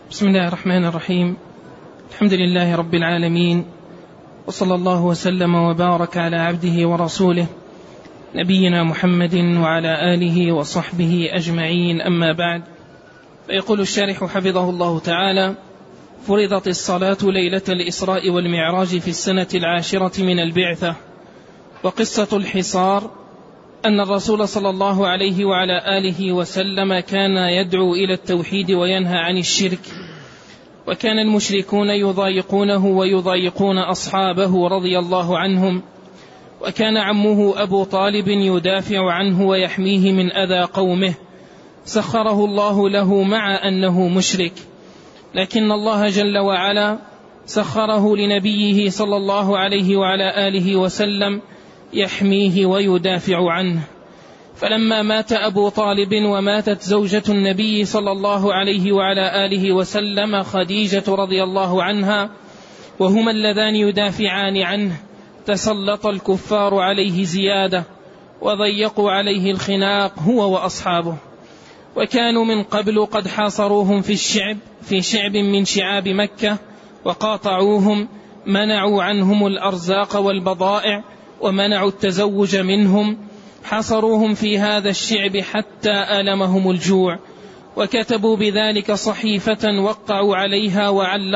بسم الله الرحمن الرحيم. الحمد لله رب العالمين، وصلى الله وسلم وبارك على عبده ورسوله نبينا محمد وعلى آله وصحبه أجمعين، أما بعد. فيقول الشارح حفظه الله تعالى: فرضت الصلاة ليلة الإسراء والمعراج في السنة 10 من البعثة. وقصة الحصار أن الرسول صلى الله عليه وعلى آله وسلم كان يدعو إلى التوحيد وينهى عن الشرك، وكان المشركون يضايقونه ويضايقون أصحابه رضي الله عنهم، وكان عمه أبو طالب يدافع عنه ويحميه من أذى قومه، سخره الله له مع أنه مشرك، لكن الله جل وعلا سخره لنبيه صلى الله عليه وعلى آله وسلم يحميه ويدافع عنه. فلما مات أبو طالب وماتت زوجة النبي صلى الله عليه وعلى آله وسلم خديجة رضي الله عنها، وهما اللذان يدافعان عنه، تسلط الكفار عليه زيادة وضيقوا عليه الخناق هو وأصحابه، وكانوا من قبل قد حاصروهم في شعب من شعاب مكة، وقاطعوهم، منعوا عنهم الأرزاق والبضائع، ومنعوا التزوج منهم، حصروهم في هذا الشعب حتى آلمهم الجوع، وكتبوا بذلك صحيفة وقعوا عليها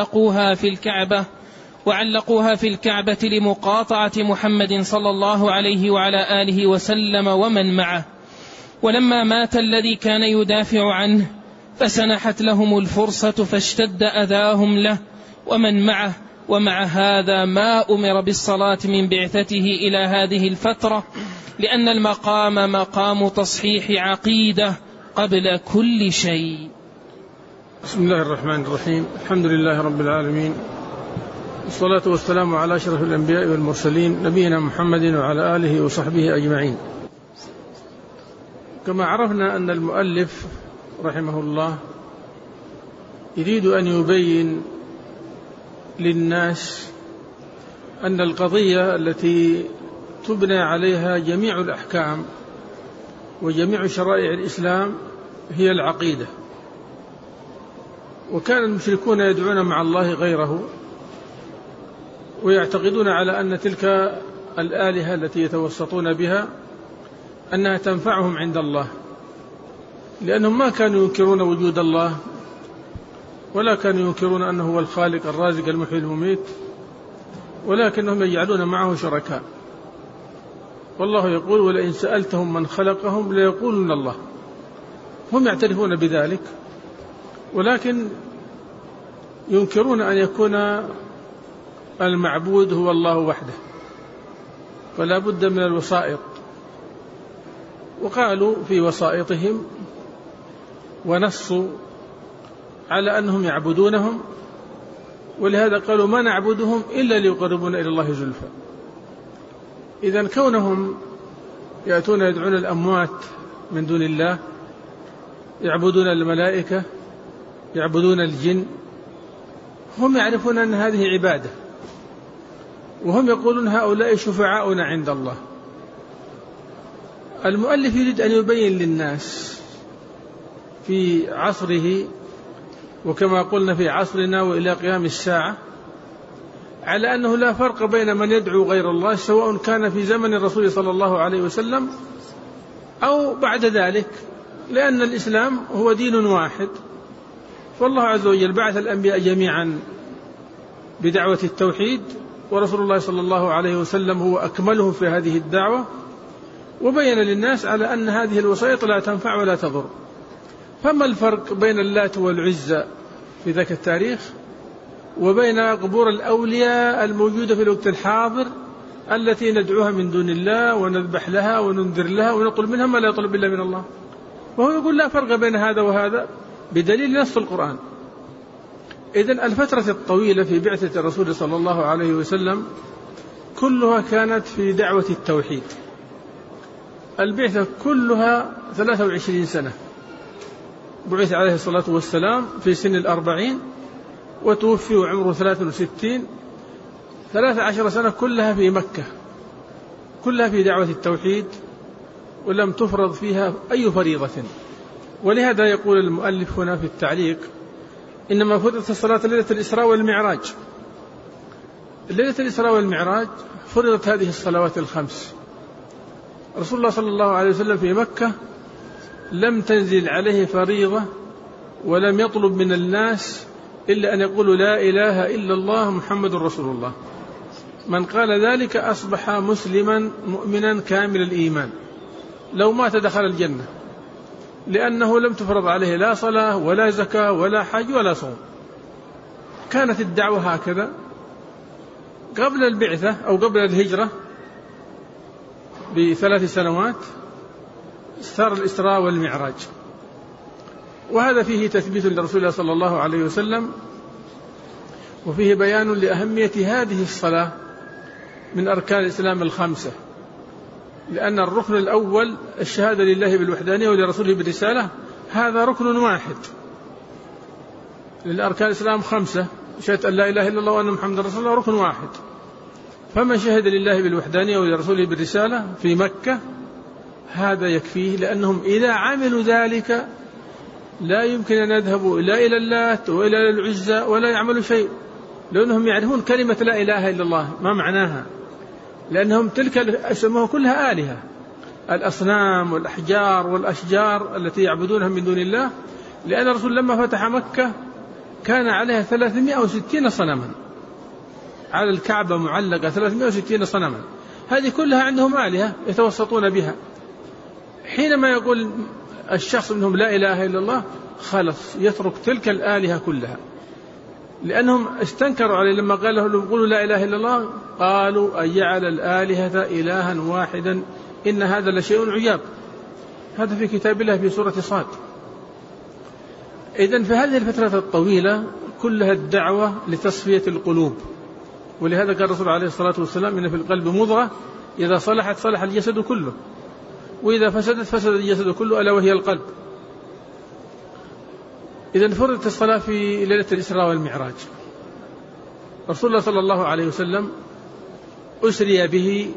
وعلقوها في الكعبة لمقاطعة محمد صلى الله عليه وعلى آله وسلم ومن معه. ولما مات الذي كان يدافع عنه فسنحت لهم الفرصة فاشتد أذاهم له ومن معه، ومع هذا ما أمر بالصلاة من بعثته إلى هذه الفترة، لأن المقام مقام تصحيح عقيدة قبل كل شيء. بسم الله الرحمن الرحيم. الحمد لله رب العالمين، والصلاة والسلام على أشرف الأنبياء والمرسلين نبينا محمد وعلى آله وصحبه أجمعين. كما عرفنا أن المؤلف رحمه الله يريد أن يبين للناس أن القضية التي تبنى عليها جميع الأحكام وجميع شرائع الإسلام هي العقيدة. وكان المشركون يدعون مع الله غيره، ويعتقدون على أن تلك الآلهة التي يتوسطون بها أنها تنفعهم عند الله، لأنهم ما كانوا ينكرون وجود الله، ولا كانوا ينكرون أنه هو الخالق الرازق المحيي المميت، ولكنهم يجعلون معه شركاء. والله يقول: ولئن سألتهم من خلقهم ليقولون الله. هم يعترفون بذلك، ولكن ينكرون أن يكون المعبود هو الله وحده، فلا بد من الوسائط. وقالوا في وسائطهم ونصوا على أنهم يعبدونهم، ولهذا قالوا: ما نعبدهم إلا ليقربونا إلى الله زلفى. إذن كونهم يأتون يدعون الأموات من دون الله، يعبدون الملائكة، يعبدون الجن، هم يعرفون أن هذه عبادة، وهم يقولون: هؤلاء شفعاؤنا عند الله. المؤلف يريد أن يبين للناس في عصره، وكما قلنا في عصرنا وإلى قيام الساعة، على أنه لا فرق بين من يدعو غير الله، سواء كان في زمن الرسول صلى الله عليه وسلم أو بعد ذلك، لأن الإسلام هو دين واحد. فالله عز وجل بعث الأنبياء جميعا بدعوة التوحيد، ورسول الله صلى الله عليه وسلم هو أكملهم في هذه الدعوة، وبين للناس على أن هذه الوسائط لا تنفع ولا تضر. فما الفرق بين اللات والعزى في ذاك التاريخ وبين قبور الأولياء الموجودة في الوقت الحاضر التي ندعوها من دون الله ونذبح لها وننذر لها ونطلب منها ما لا يطلب إلا من الله؟ وهو يقول: لا فرق بين هذا وهذا بدليل نص القرآن. إذن الفترة الطويلة في بعثة الرسول صلى الله عليه وسلم كلها كانت في دعوة التوحيد. البعثة كلها 23 سنة، بعث عليه الصلاة والسلام في سن 40، وتوفي وعمره 63، 13 سنة كلها في مكة، كلها في دعوة التوحيد، ولم تفرض فيها أي فريضة. ولهذا يقول المؤلف هنا في التعليق: إنما فرضت الصلاة ليلة الإسراء والمعراج. ليلة الإسراء والمعراج فرضت هذه الصلوات الخمس. رسول الله صلى الله عليه وسلم في مكة لم تنزل عليه فريضة ولم يطلب من الناس إلا أن يقولوا لا إله إلا الله محمد رسول الله. من قال ذلك أصبح مسلما مؤمنا كامل الإيمان، لو مات دخل الجنة، لأنه لم تفرض عليه لا صلاة ولا زكاة ولا حج ولا صوم. كانت الدعوة هكذا قبل البعثة أو قبل الهجرة ب3 سنوات صار الإسراء والمعراج، وهذا فيه تثبيت لرسول الله صلى الله عليه وسلم، وفيه بيان لأهمية هذه الصلاة من أركان الإسلام الخمسة، لأن الركن الأول الشهادة لله بالوحدانية ولرسوله بالرسالة، هذا ركن واحد. لأركان الإسلام 5، شهادة أن لا إله إلا الله وأن محمد رسول الله ركن واحد. فمن شهد لله بالوحدانية ولرسوله بالرسالة في مكة هذا يكفيه، لأنهم إذا عملوا ذلك لا يمكن أن يذهبوا لا إلى اللات وإلى العزى ولا يعملوا شيء، لأنهم يعرفون كلمة لا إله إلا الله ما معناها، لأنهم تلك اسمها كلها آلهة، الأصنام والأحجار والأشجار التي يعبدونها من دون الله. لأن الرسول لما فتح مكة كان عليها 360 صنما، على الكعبة معلقة 360 صنما، هذه كلها عندهم آلهة يتوسطون بها. حينما يقول الشخص منهم لا إله إلا الله خلص يترك تلك الآلهة كلها، لأنهم استنكروا عليه لما قال لهم قولوا لا إله إلا الله، قالوا أجعل الآلهة إلها واحدا إن هذا لشيء عجاب. هذا في كتاب الله في سورة صاد. إذن في هذه الفترة الطويلة كلها الدعوة لتصفية القلوب، ولهذا قال الرسول عليه الصلاة والسلام إن في القلب مضغة إذا صلحت صلح الجسد كله، وإذا فسدت فسد الجسد كله، ألا وهي القلب. إذن فرضت الصلاة في ليلة الإسراء والمعراج. رسول الله صلى الله عليه وسلم أسري به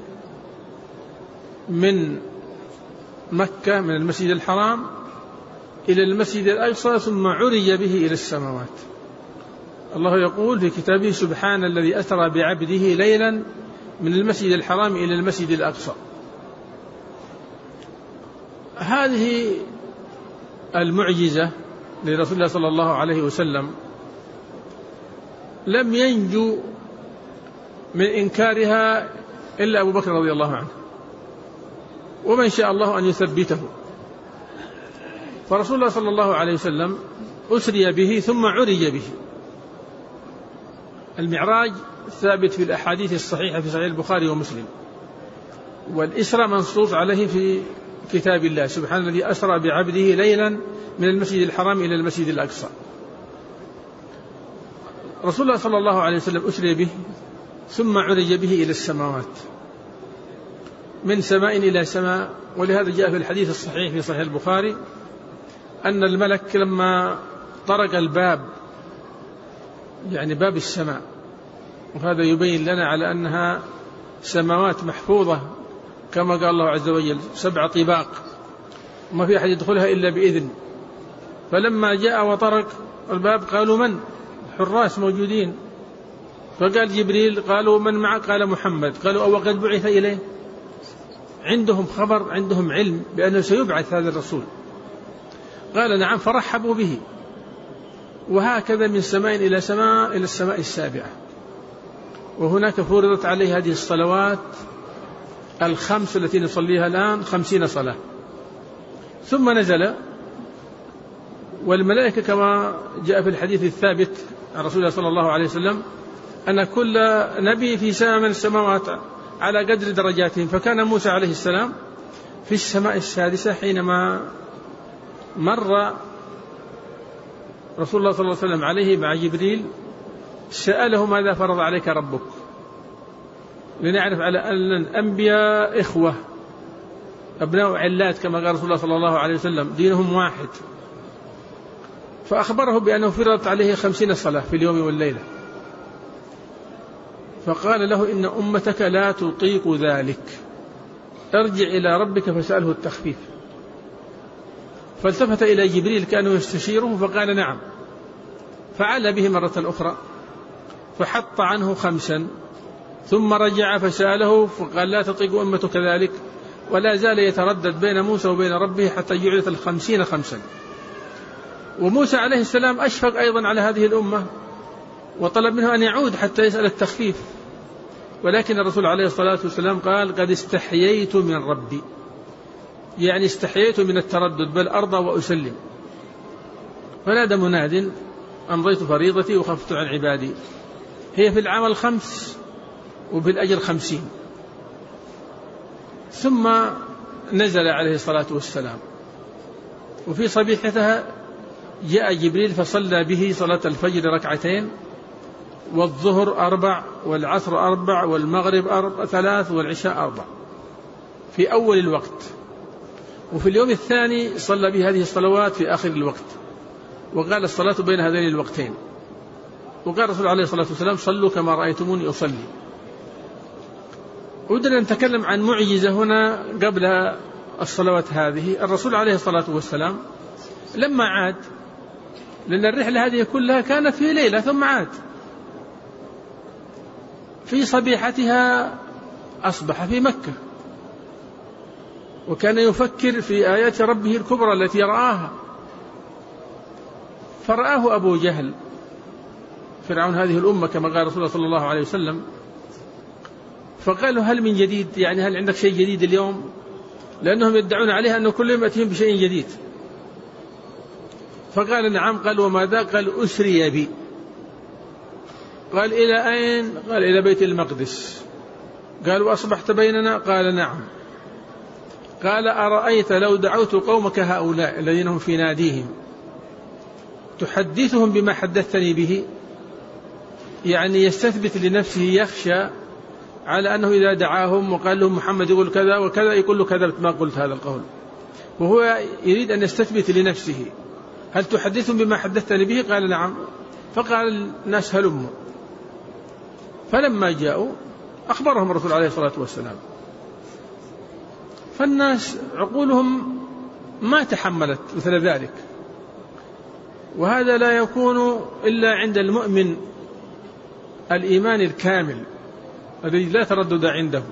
من مكة من المسجد الحرام إلى المسجد الأقصى، ثم عرج به إلى السماوات. الله يقول في كتابه سبحان الذي أسرى بعبده ليلا من المسجد الحرام إلى المسجد الأقصى. هذه المعجزة لرسول الله صلى الله عليه وسلم لم ينجو من إنكارها إلا أبو بكر رضي الله عنه، ومن شاء الله أن يثبته. فرسول الله صلى الله عليه وسلم أسري به ثم عرج به. المعراج ثابت في الأحاديث الصحيحة في صحيح البخاري ومسلم، والإسراء منصوص عليه في كتاب الله سبحان الذي أسرى بعبده ليلا من المسجد الحرام إلى المسجد الأقصى. رسول الله صلى الله عليه وسلم أسري به ثم عرج به إلى السماوات، من سماء إلى سماء. ولهذا جاء في الحديث الصحيح في صحيح البخاري أن الملك لما طرق الباب، يعني باب السماء، وهذا يبين لنا على أنها سماوات محفوظة كما قال الله عز وجل 7 طباق وما في أحد يدخلها إلا بإذن. فلما جاء وطرق الباب قالوا من؟ حراس موجودين. فقال جبريل قالوا من معك؟ قال محمد. قالوا أو قد بعث إليه؟ عندهم خبر، عندهم علم بأنه سيبعث هذا الرسول. قال نعم، فرحبوا به. وهكذا من سماء إلى سماء إلى السماء السابعة. وهناك فرضت عليه هذه الصلوات الخمس التي نصليها الآن 50 صلاة. ثم نزل، والملائكة كما جاء في الحديث الثابت عن رسول الله صلى الله عليه وسلم أن كل نبي في سماء من السماوات على قدر درجاتهم. فكان موسى عليه السلام في السماء السادسة حينما مر رسول الله صلى الله عليه وسلم عليه مع جبريل، سأله ماذا فرض عليك ربك، لنعرف على أن الأنبياء إخوة أبناء علات كما قال رسول الله صلى الله عليه وسلم دينهم واحد. فأخبره بأنه فرضت عليه 50 صلاة في اليوم والليلة. فقال له إن أمتك لا تطيق ذلك، ارجع إلى ربك فسأله التخفيف. فالتفت إلى جبريل كأنه يستشيره فقال نعم. فعل به مرة أخرى فحط عنه 5 ثم رجع فسأله فقال لا تطيق أمته كذلك، ولا زال يتردد بين موسى وبين ربه حتى جعلت 50 5. وموسى عليه السلام أشفق أيضا على هذه الأمة وطلب منه أن يعود حتى يسأل التخفيف، ولكن الرسول عليه الصلاة والسلام قال قد استحييت من ربي، يعني استحييت من التردد بل أرضى وأسلم. فنادى مناد أمضيت فريضتي وخفت عن عبادي. هي في العمل 5 وفي الأجر 50. ثم نزل عليه الصلاة والسلام، وفي صبيحتها جاء جبريل فصلى به صلاة الفجر 2 ركعتين، والظهر 4 والعصر 4 والمغرب 3 والعشاء 4 في أول الوقت. وفي اليوم الثاني صلى به هذه الصلوات في آخر الوقت، وقال الصلاة بين هذين الوقتين. وقال الرسول عليه الصلاة والسلام صلوا كما رأيتموني أصلي. ودنا نتكلم عن معجزة هنا قبل الصلوات هذه. الرسول عليه الصلاة والسلام لما عاد، لأن الرحلة هذه كلها كانت في ليلة ثم عاد، في صبيحتها أصبح في مكة، وكان يفكر في آيات ربه الكبرى التي رآها. فرآه أبو جهل فرعون هذه الأمة كما قال رسول الله صلى الله عليه وسلم، فقالوا هل من جديد، يعني هل عندك شيء جديد اليوم؟ لأنهم يدعون عليها أنه كل يوم يأتيهم بشيء جديد. فقال نعم. قال وماذا؟ قال أسري بي. قال إلى أين؟ قال إلى بيت المقدس. قال وأصبحت بيننا؟ قال نعم. قال أرأيت لو دعوت قومك هؤلاء الذين هم في ناديهم تحدثهم بما حدثتني به، يعني يستثبت لنفسه، يخشى على أنه إذا دعاهم وقال لهم محمد يقول كذا وكذا يقول له كذبت ما قلت هذا القول، وهو يريد أن يستثبت لنفسه هل تحدثهم بما حدثتني به؟ قال نعم. فقال الناس هلموا. فلما جاءوا أخبرهم الرسول عليه الصلاة والسلام، فالناس عقولهم ما تحملت مثل ذلك، وهذا لا يكون إلا عند المؤمن الإيمان الكامل الذي لا تردد عنده.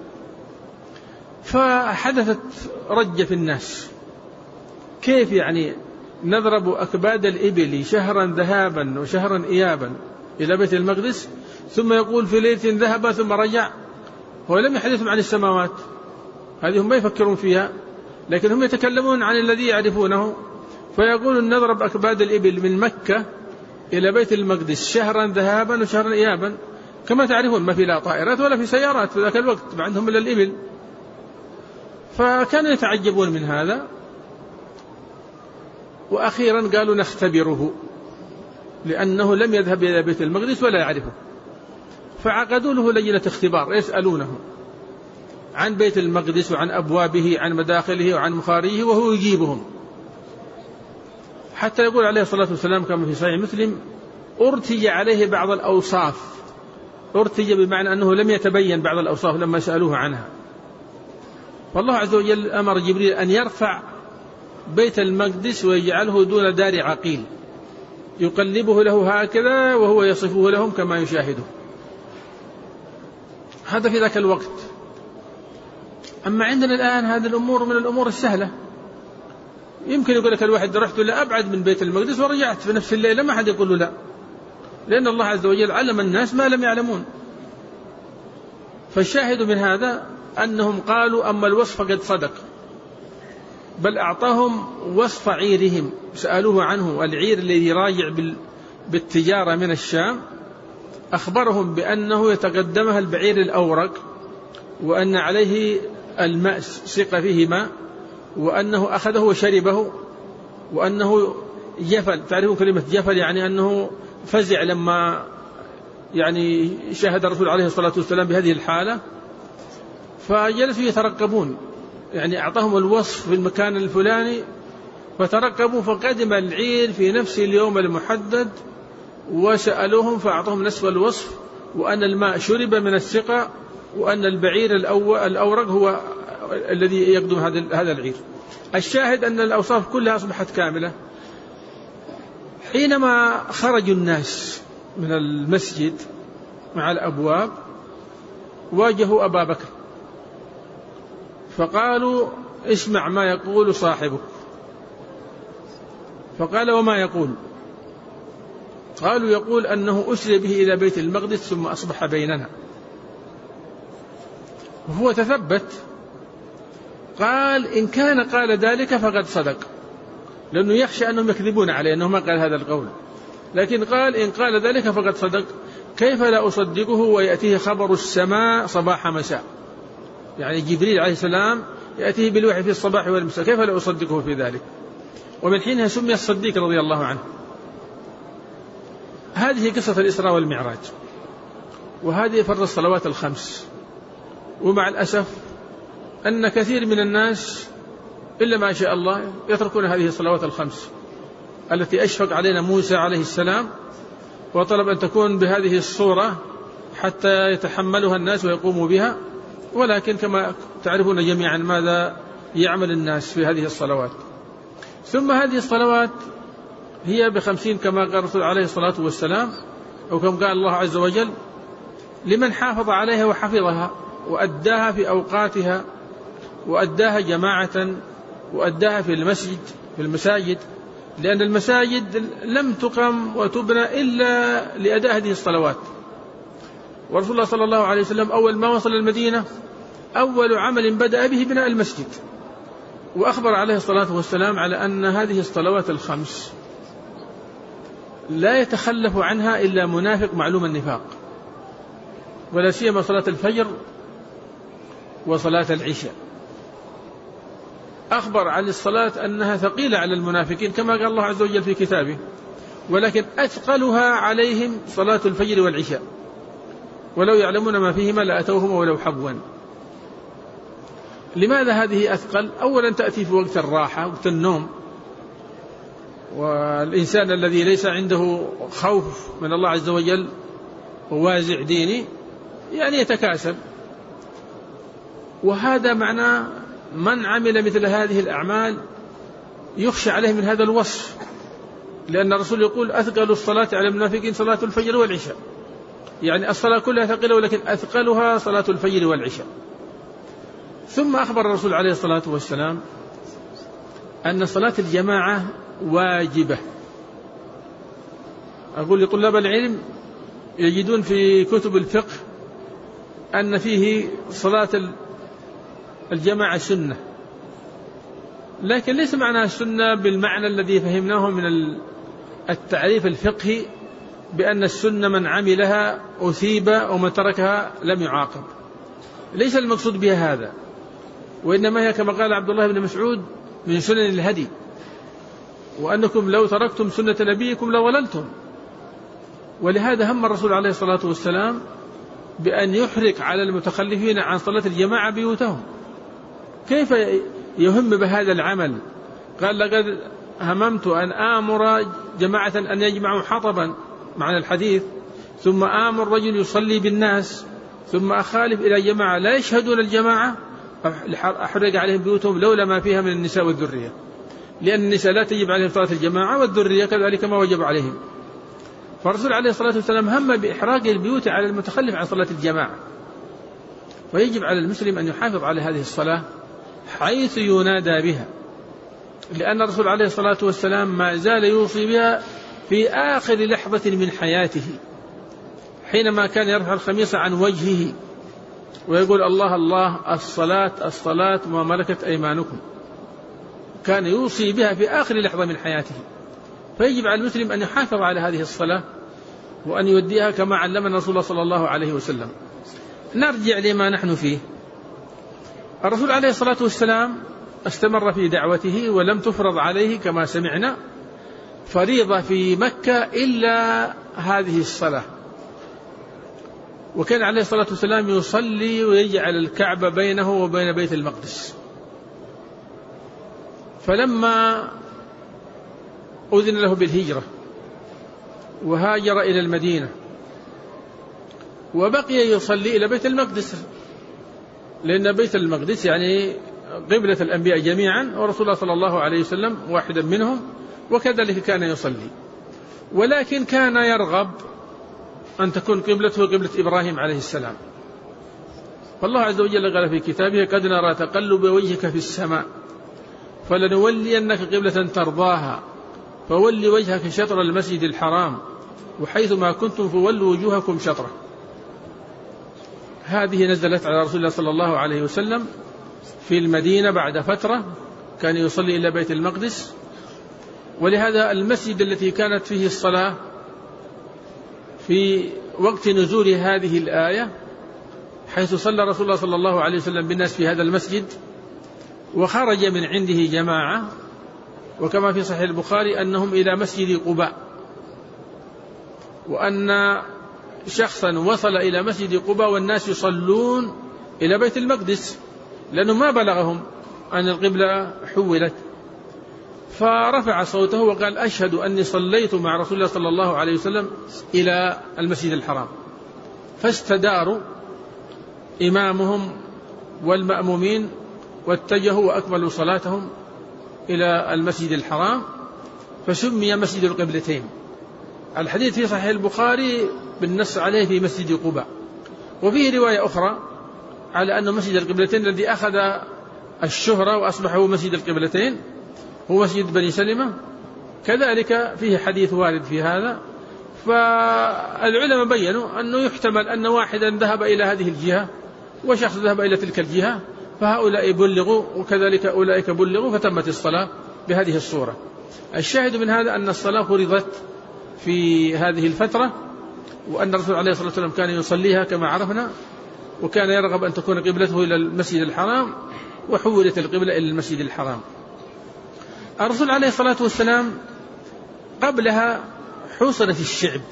فحدثت رجة في الناس، كيف يعني نضرب أكباد الإبل شهرا ذهابا وشهرا إيابا إلى بيت المقدس، ثم يقول في ليلة ذهب ثم رجع؟ هو لم يحدثهم عن السماوات، هذه هم ما يفكرون فيها، لكن هم يتكلمون عن الذي يعرفونه. فيقول نضرب أكباد الإبل من مكة إلى بيت المقدس شهرا ذهابا وشهرا إيابا، كما تعرفون ما في لا طائرات ولا في سيارات في ذاك الوقت، ما عندهم إلا الإبل. فكانوا يتعجبون من هذا، وأخيرا قالوا نختبره، لأنه لم يذهب إلى بيت المقدس ولا يعرفه. فعقدوا له لجنة اختبار يسألونه عن بيت المقدس وعن أبوابه عن مداخله وعن مخارجه، وهو يجيبهم، حتى يقول عليه الصلاة والسلام كما في صحيح مسلم أرتج عليه بعض الأوصاف. أرتج بمعنى أنه لم يتبين بعض الأوصاف لما سألوه عنها. والله عز وجل أمر جبريل أن يرفع بيت المقدس ويجعله دون دار عقيل، يقلبه له هكذا وهو يصفه لهم كما يشاهده. هذا في ذاك الوقت. أما عندنا الآن هذه الأمور من الأمور السهلة، يمكن يقول لك الواحد رحت لأبعد من بيت المقدس ورجعت في نفس الليلة، ما حد يقول له لا، لأن الله عز وجل علم الناس ما لم يعلمون. فالشاهد من هذا أنهم قالوا أما الوصف قد صدق، بل أعطاهم وصف عيرهم، سألوه عنه العير الذي راجع بالتجارة من الشام، أخبرهم بأنه يتقدمها البعير الأورق، وأن عليه الماء سق فيه ماء، وأنه أخذه وشربه، وأنه جفل. تعرفون كلمة جفل يعني أنه فزع لما يعني شاهد الرسول عليه الصلاة والسلام بهذه الحالة، فجلسوا يترقبون، يعني أعطاهم الوصف في المكان الفلاني فترقبوا، فقدم العير في نفس اليوم المحدد وسألوهم فأعطاهم نفس الوصف، وأن الماء شرب من السقا، وأن البعير الأورق هو الذي يقدم هذا العير. الشاهد أن الأوصاف كلها أصبحت كاملة. حينما خرج الناس من المسجد مع الأبواب واجهوا أبا بكر فقالوا اسمع ما يقول صاحبك. فقال وما يقول؟ قالوا يقول أنه أسري به إلى بيت المقدس ثم أصبح بيننا. وهو تثبت قال إن كان قال ذلك فقد صدق، لأنه يخشى أنهم يكذبون عليه أنه ما قال هذا القول، لكن قال إن قال ذلك فقد صدق. كيف لا أصدقه ويأتيه خبر السماء صباح مساء، يعني جبريل عليه السلام يأتيه بالوحي في الصباح والمساء، كيف لا أصدقه في ذلك؟ ومن حينها سمي الصديق رضي الله عنه. هذه قصة الإسراء والمعراج، وهذه فرض الصلوات الخمس. ومع الأسف أن كثير من الناس إلا ما شاء الله يتركون هذه الصلوات الخمس التي أشفق علينا موسى عليه السلام وطلب أن تكون بهذه الصورة حتى يتحملها الناس ويقوموا بها، ولكن كما تعرفون جميعا ماذا يعمل الناس في هذه الصلوات. ثم هذه الصلوات هي ب50 كما قال الرسول عليه الصلاة والسلام، أو كما قال الله عز وجل لمن حافظ عليها وحفظها وأداها في أوقاتها وأداها جماعة وأداها في المساجد، لأن المساجد لم تقم وتبنى إلا لأداء هذه الصلوات. ورسول الله صلى الله عليه وسلم أول ما وصل المدينة أول عمل بدأ به بناء المسجد، وأخبر عليه الصلاة والسلام على أن هذه الصلوات الخمس لا يتخلف عنها إلا منافق معلوم النفاق، ولا سيما صلاة الفجر وصلاة العشاء. أخبر عن الصلاة أنها ثقيلة على المنافقين كما قال الله عز وجل في كتابه، ولكن أثقلها عليهم صلاة الفجر والعشاء، ولو يعلمون ما فيهما لأتوهما ولو حبوا. لماذا هذه أثقل؟ أولا تأتي في وقت الراحة، وقت النوم، والإنسان الذي ليس عنده خوف من الله عز وجل ووازع ديني يعني يتكاسل، وهذا معنى من عمل مثل هذه الأعمال يخشى عليه من هذا الوصف، لأن الرسول يقول أثقل الصلاة على المنافقين صلاة الفجر والعشاء، يعني الصلاة كلها ثقيلة ولكن أثقلها صلاة الفجر والعشاء. ثم أخبر الرسول عليه الصلاة والسلام أن صلاة الجماعة واجبة. أقول لطلاب العلم يجدون في كتب الفقه أن فيه صلاة الجماعة سنة، لكن ليس معناها السنة بالمعنى الذي فهمناه من التعريف الفقهي بأن السنة من عملها أثيب ومن تركها لم يعاقب. ليس المقصود بها هذا، وإنما هي كما قال عبد الله بن مسعود من سنن الهدي، وأنكم لو تركتم سنة نبيكم لضللتم. ولهذا هم الرسول عليه الصلاة والسلام بأن يحرق على المتخلفين عن صلاة الجماعة بيوتهم. كيف يهم بهذا العمل؟ قال لقد هممت أن آمر جماعة أن يجمعوا حطبا، معنى الحديث، ثم آمر رجل يصلي بالناس، ثم أخالف إلى جماعة لا يشهدون الجماعة أحرق عليهم بيوتهم لولا ما فيها من النساء والذرية، لأن النساء لا تجب عليهم صلاة الجماعة والذرية كذلك ما وجب عليهم. فالرسول عليه الصلاة والسلام هم بإحراق البيوت على المتخلف عن صلاة الجماعة. ويجب على المسلم أن يحافظ على هذه الصلاة حيث ينادى بها، لأن الرسول عليه الصلاة والسلام ما زال يوصي بها في آخر لحظة من حياته، حينما كان يرفع الخميص عن وجهه ويقول الله الله الصلاة الصلاة وما ملكت أيمانكم، كان يوصي بها في آخر لحظة من حياته. فيجب على المسلم أن يحافظ على هذه الصلاة وأن يوديها كما علمنا رسول الله صلى الله عليه وسلم. نرجع لما نحن فيه. الرسول عليه الصلاة والسلام استمر في دعوته ولم تفرض عليه كما سمعنا فريضة في مكة إلا هذه الصلاة، وكان عليه الصلاة والسلام يصلي ويجعل الكعبة بينه وبين بيت المقدس. فلما أذن له بالهجرة وهاجر إلى المدينة وبقي يصلي إلى بيت المقدس، لأن بيت المقدس يعني قبلة الأنبياء جميعا، ورسول الله صلى الله عليه وسلم واحدا منهم، وكذلك كان يصلي. ولكن كان يرغب أن تكون قبلته قبلة إبراهيم عليه السلام. فالله عز وجل قال في كتابه: قد نرى تقلب وجهك في السماء فلنولينك قبلة ترضاها فول وجهك شطر المسجد الحرام وحيث ما كنتم فولوا وجوهكم شطره. هذه نزلت على رسول الله صلى الله عليه وسلم في المدينة بعد فترة، كان يصلي إلى بيت المقدس، ولهذا المسجد التي كانت فيه الصلاة في وقت نزول هذه الآية، حيث صلى رسول الله صلى الله عليه وسلم بالناس في هذا المسجد، وخرج من عنده جماعة، وكما في صحيح البخاري أنهم إلى مسجد قباء، وأن شخصا وصل إلى مسجد قباء والناس يصلون إلى بيت المقدس، لأنه ما بلغهم أن القبلة حولت، فرفع صوته وقال: أشهد أني صليت مع رسول الله صلى الله عليه وسلم إلى المسجد الحرام. فاستداروا إمامهم والمأمومين واتجهوا وأكملوا صلاتهم إلى المسجد الحرام، فسمي مسجد القبلتين. الحديث في صحيح البخاري بالنص عليه في مسجد قباء، وفيه رواية أخرى على أنه مسجد القبلتين الذي أخذ الشهرة وأصبح هو مسجد القبلتين هو مسجد بني سلمة، كذلك فيه حديث وارد في هذا. فالعلماء بيّنوا أنه يحتمل أن واحدا ذهب إلى هذه الجهة وشخص ذهب إلى تلك الجهة، فهؤلاء بلغوا وكذلك أولئك بلغوا، فتمت الصلاة بهذه الصورة. الشاهد من هذا أن الصلاة فرضت في هذه الفترة، وأن الرسول عليه الصلاة والسلام كان يصليها كما عرفنا، وكان يرغب أن تكون قبلته إلى المسجد الحرام، وحولت القبلة إلى المسجد الحرام. الرسول عليه الصلاة والسلام قبلها حوصلت الشعب.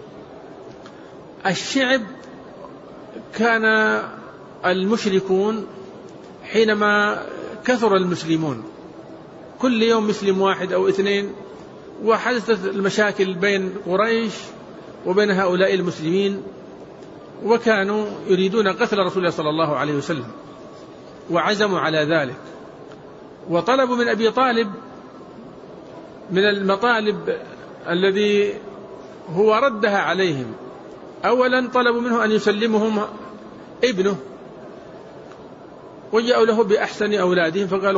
الشعب كان المشركون حينما كثر المسلمون، كل يوم مسلم واحد أو اثنين، وحدثت المشاكل بين قريش وبين هؤلاء المسلمين، وكانوا يريدون قتل رسول الله صلى الله عليه وسلم، وعزموا على ذلك، وطلبوا من أبي طالب من المطالب الذي هو ردها عليهم. أولا طلبوا منه أن يسلمهم ابنه، وجاءوا له بأحسن أولادهم، فقال: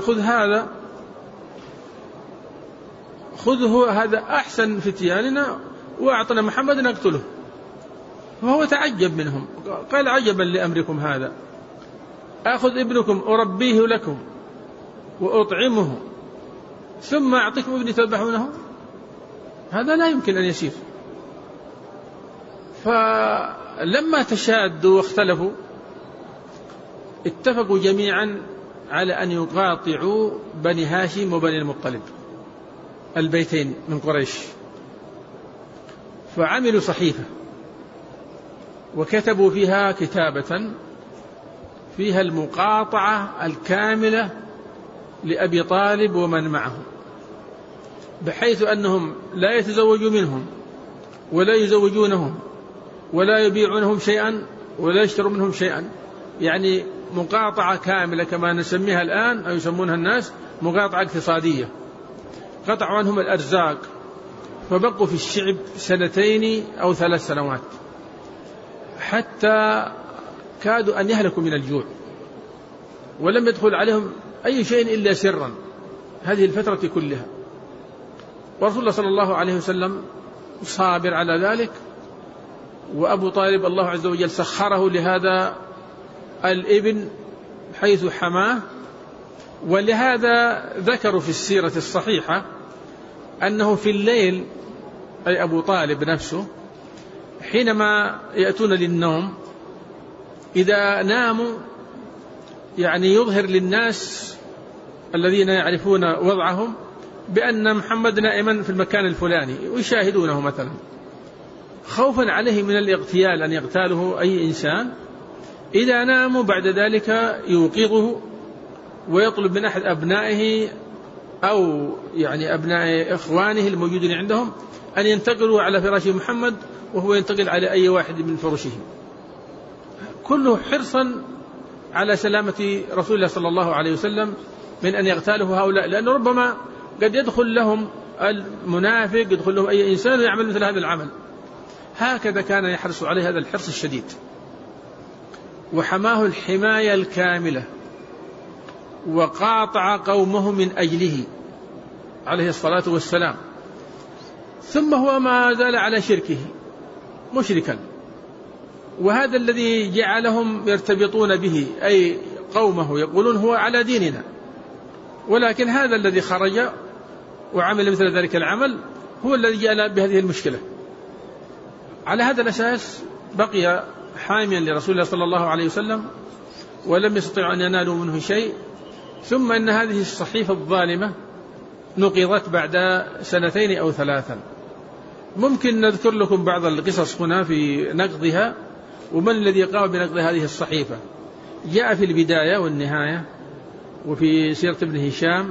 خذه هذا أحسن فتياننا وأعطنا محمد نقتله. فهو تعجب منهم، قال: عجبا لأمركم هذا، أخذ ابنكم أربيه لكم وأطعمه ثم أعطيكم ابني تذبحونه؟ هذا لا يمكن أن يسير. فلما تشادوا واختلفوا اتفقوا جميعا على أن يقاطعوا بني هاشم وبني المطلب، البيتين من قريش. فعملوا صحيفة وكتبوا فيها كتابة فيها المقاطعة الكاملة لأبي طالب ومن معه، بحيث أنهم لا يتزوجوا منهم ولا يزوجونهم ولا يبيعونهم شيئا ولا يشتروا منهم شيئا، يعني مقاطعة كاملة كما نسميها الآن أو يسمونها الناس مقاطعة اقتصادية. قطعوا عنهم الأرزاق، فبقوا في الشعب 2 أو 3 سنوات، حتى كادوا أن يهلكوا من الجوع، ولم يدخل عليهم أي شيء إلا سرا هذه الفترة كلها. ورسول الله صلى الله عليه وسلم صابر على ذلك، وأبو طالب الله عز وجل سخره لهذا الابن حيث حماه. ولهذا ذكروا في السيرة الصحيحة أنه في الليل، أي أبو طالب نفسه، حينما يأتون للنوم إذا ناموا يعني يظهر للناس الذين يعرفون وضعهم بأن محمد نائما في المكان الفلاني ويشاهدونه مثلا، خوفا عليه من الاغتيال أن يغتاله أي إنسان. إذا ناموا بعد ذلك يوقظه ويطلب من أحد أبنائه أو يعني أبناء إخوانه الموجودين عندهم أن ينتقلوا على فراش محمد وهو ينتقل على أي واحد من فرشه، كله حرصا على سلامة رسول الله صلى الله عليه وسلم من أن يغتاله هؤلاء، لأنه ربما قد يدخل لهم المنافق يدخل له أي إنسان يعمل مثل هذا العمل. هكذا كان يحرص عليه هذا الحرص الشديد، وحماه الحماية الكاملة، وقاطع قومه من أجله عليه الصلاة والسلام. ثم هو ما زال على شركه مشركا، وهذا الذي جعلهم يرتبطون به أي قومه يقولون هو على ديننا، ولكن هذا الذي خرج وعمل مثل ذلك العمل هو الذي جاء بهذه المشكلة. على هذا الأساس بقي حاميا لرسول الله صلى الله عليه وسلم، ولم يستطيعوا أن ينالوا منه شيء. ثم أن هذه الصحيفة الظالمة نقضت بعد 2 أو 3. ممكن نذكر لكم بعض القصص هنا في نقضها، ومن الذي قام بنقض هذه الصحيفة. جاء في البداية والنهاية وفي سيرة ابن هشام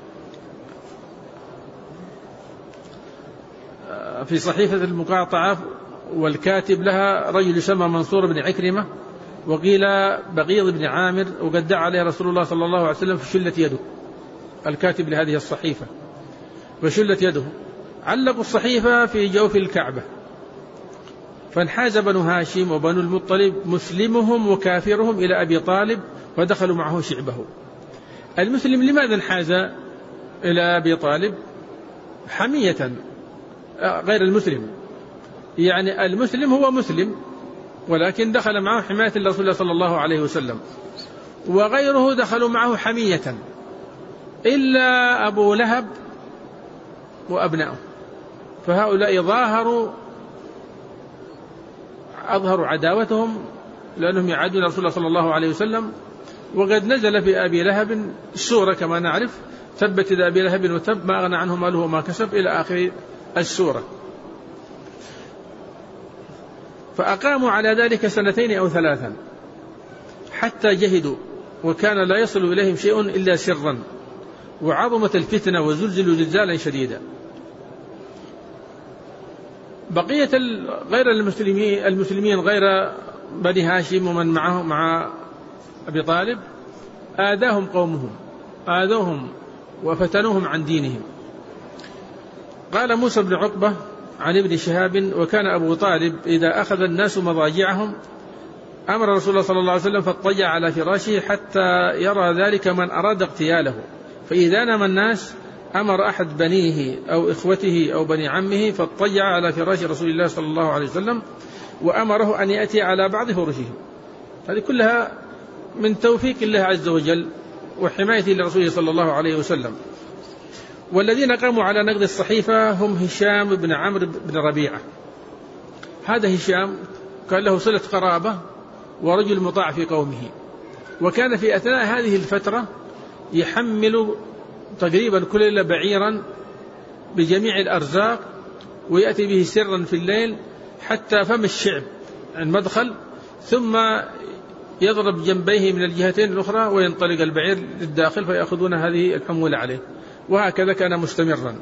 في صحيفة المقاطعة، والكاتب لها رجل يسمى منصور بن عكرمة، وقيل بغيض بن عامر، وقد دعا عليه رسول الله صلى الله عليه وسلم فشلت يده، الكاتب لهذه الصحيفة فشلت يده. علقوا الصحيفة في جوف الكعبة، فانحاز بنو هاشم وبنو المطلب مسلمهم وكافرهم إلى أبي طالب، ودخلوا معه شعبه. المسلم لماذا انحاز إلى أبي طالب؟ حمية غير المسلم، يعني المسلم هو مسلم ولكن دخل معه حماية لرسول الله صلى الله عليه وسلم، وغيره دخلوا معه حمية إلا أبو لهب وأبنائه، فهؤلاء أظهروا عداوتهم لأنهم يعادون رسول الله صلى الله عليه وسلم. وقد نزل في أبي لهب السورة كما نعرف: تبت يدا أبي لهب وتب ما أغنى عنه ماله وما كسب، إلى آخر السورة. فأقاموا على ذلك 2 أو 3 حتى جهدوا، وكان لا يصل إليهم شيء إلا سرا، وعظمت الفتنة وزلزلوا زلزالا شديدا. بقية غير المسلمين غير بني هاشم ومن معه مع أبي طالب آذاهم قومهم، آذوهم وفتنوهم عن دينهم. قال موسى بن عقبة عن ابن شهاب: وكان أبو طالب إذا أخذ الناس مضاجعهم أمر رسول الله صلى الله عليه وسلم فاضطجع على فراشه حتى يرى ذلك من أراد اغتياله، فإذا نام الناس أمر أحد بنيه أو إخوته أو بني عمه فاضطجع على فراش رسول الله صلى الله عليه وسلم، وأمره أن يأتي على بعض فرشه. هذه كلها من توفيق الله عز وجل وحمايته لرسوله صلى الله عليه وسلم. والذين قاموا على نقض الصحيفة هم هشام بن عمرو بن ربيعة. هذا هشام كان له صلة قرابة ورجل مطاع في قومه، وكان في أثناء هذه الفترة يحمل تقريبا كل ليلة بعيرا بجميع الأرزاق، ويأتي به سرا في الليل حتى فم الشعب المدخل، ثم يضرب جنبيه من الجهتين الأخرى وينطلق البعير للداخل فيأخذون هذه الحمولة عليه، وهكذا كان مستمرا.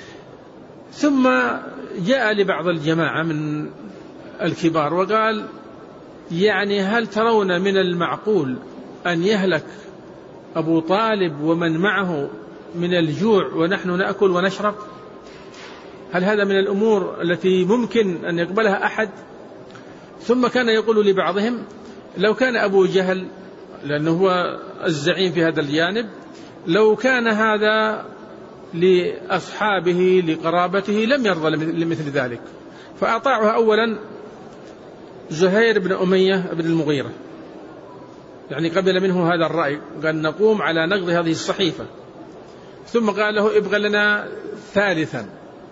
ثم جاء لبعض الجماعة من الكبار وقال: يعني هل ترون من المعقول أن يهلك أبو طالب ومن معه من الجوع ونحن نأكل ونشرب؟ هل هذا من الأمور التي ممكن أن يقبلها أحد؟ ثم كان يقول لبعضهم: لو كان أبو جهل، لأنه هو الزعيم في هذا الجانب، لو كان هذا لأصحابه لقرابته لم يرضى لمثل ذلك. فأطاعها أولا زهير بن أمية بن المغيرة، يعني قبل منه هذا الرأي، قال: نقوم على نقض هذه الصحيفة. ثم قال له: ابغى لنا ثالثا.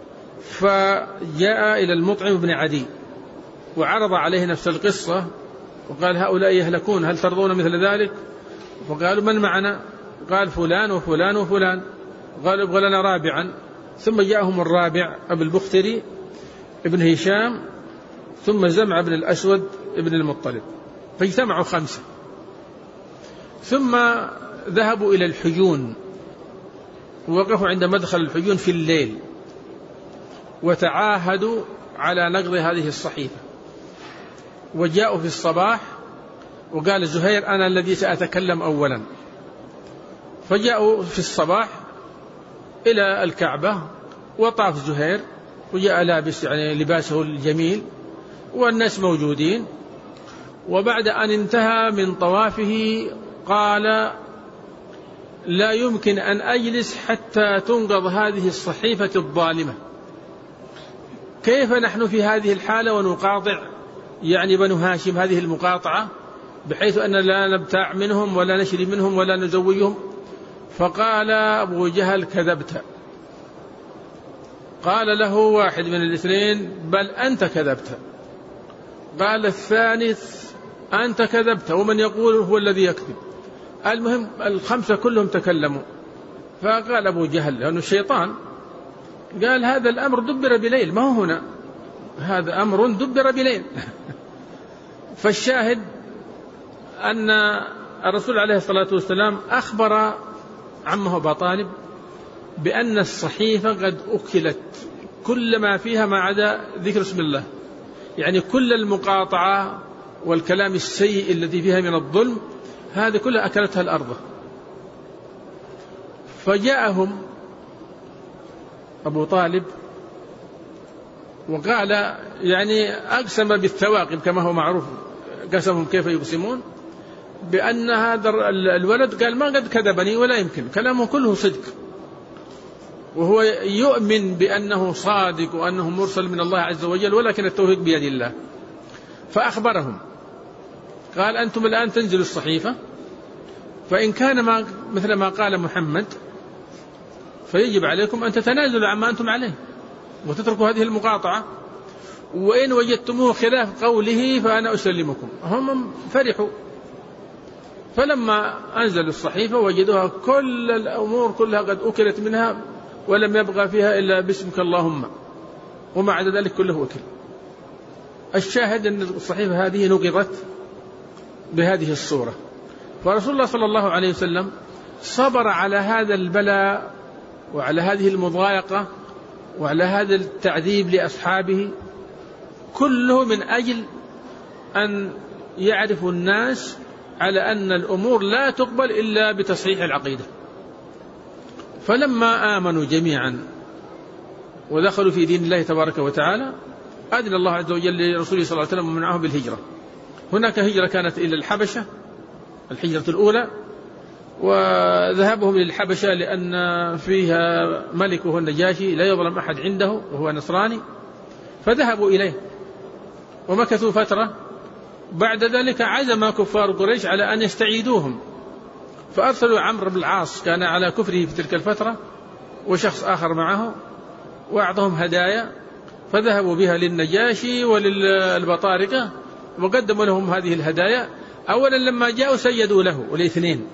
فجاء إلى المطعم بن عدي وعرض عليه نفس القصة وقال: هؤلاء يهلكون، هل ترضون مثل ذلك؟ فقالوا: من معنا؟ قال: فلان وفلان وفلان. قالوا: ابغى لنا رابعا. ثم جاءهم الرابع أبو البختري ابن هشام، ثم زمع بن الأسود ابن المطلب، فاجتمعوا 5. ثم ذهبوا إلى الحجون، ووقفوا عند مدخل الحجون في الليل، وتعاهدوا على نقض هذه الصحيفة. وجاءوا في الصباح وقال زهير: أنا الذي سأتكلم أولا. فجاءوا في الصباح إلى الكعبة وطاف زهير وجاء لابس يعني لباسه الجميل والناس موجودين. وبعد أن انتهى من طوافه قال: لا يمكن أن أجلس حتى تنقض هذه الصحيفة الظالمة. كيف نحن في هذه الحالة ونقاطع يعني بنو هاشم هذه المقاطعة بحيث أن لا نبتاع منهم ولا نشري منهم ولا نزوجهم؟ فقال أبو جهل: كذبت. قال له واحد من الاثنين: بل أنت كذبت. قال الثالث: أنت كذبت، ومن يقول هو الذي يكذب. المهم الخمسة كلهم تكلموا. فقال أبو جهل لأنه الشيطان قال: هذا الأمر دبر بليل، ما هو هنا، هذا أمر دبر بليل. فالشاهد أن الرسول عليه الصلاة والسلام أخبر عمه أبا طالب بأن الصحيفة قد أكلت كل ما فيها ما عدا ذكر اسم الله، يعني كل المقاطعة والكلام السيء الذي فيها من الظلم هذه كلها أكلتها الأرض. فجاءهم أبو طالب وقال يعني أقسم بالثواقب كما هو معروف، قسمهم كيف يقسمون بأن هذا الولد قال: ما قد كذبني ولا يمكن، كلامه كله صدق، وهو يؤمن بأنه صادق وأنه مرسل من الله عز وجل، ولكن التوفيق بيد الله. فأخبرهم قال: أنتم الآن تنزل الصحيفة، فإن كان مثل ما قال محمد فيجب عليكم أن تتنازلوا عما أنتم عليه وتتركوا هذه المقاطعة، وإن وجدتموه خلاف قوله فأنا أسلمكم. هم فرحوا، فلما أنزلوا الصحيفة وجدوها كل الأمور كلها قد أكلت منها ولم يبقى فيها إلا باسمك اللهم، وما عدا ذلك كله أكل. الشاهد أن الصحيفة هذه نقضت بهذه الصورة. فرسول الله صلى الله عليه وسلم صبر على هذا البلاء وعلى هذه المضايقة وعلى هذا التعذيب لأصحابه كله من أجل أن يعرف الناس على أن الأمور لا تقبل إلا بتصحيح العقيدة. فلما آمنوا جميعا ودخلوا في دين الله تبارك وتعالى أذن الله عز وجل لرسوله صلى الله عليه وسلم ومنعه بالهجرة. هناك هجرة كانت إلى الحبشة، الهجرة الأولى، وذهبهم للحبشة لأن فيها ملك وهو النجاشي لا يظلم أحد عنده وهو نصراني، فذهبوا إليه ومكثوا فترة. بعد ذلك عزم كفار قريش على أن يستعيدوهم، فأرسلوا عمرو بن العاص كان على كفره في تلك الفترة وشخص آخر معه، وأعطهم هدايا، فذهبوا بها للنجاشي وللبطارقة وقدموا لهم هذه الهدايا. أولا لما جاءوا سيدوا له والاثنين،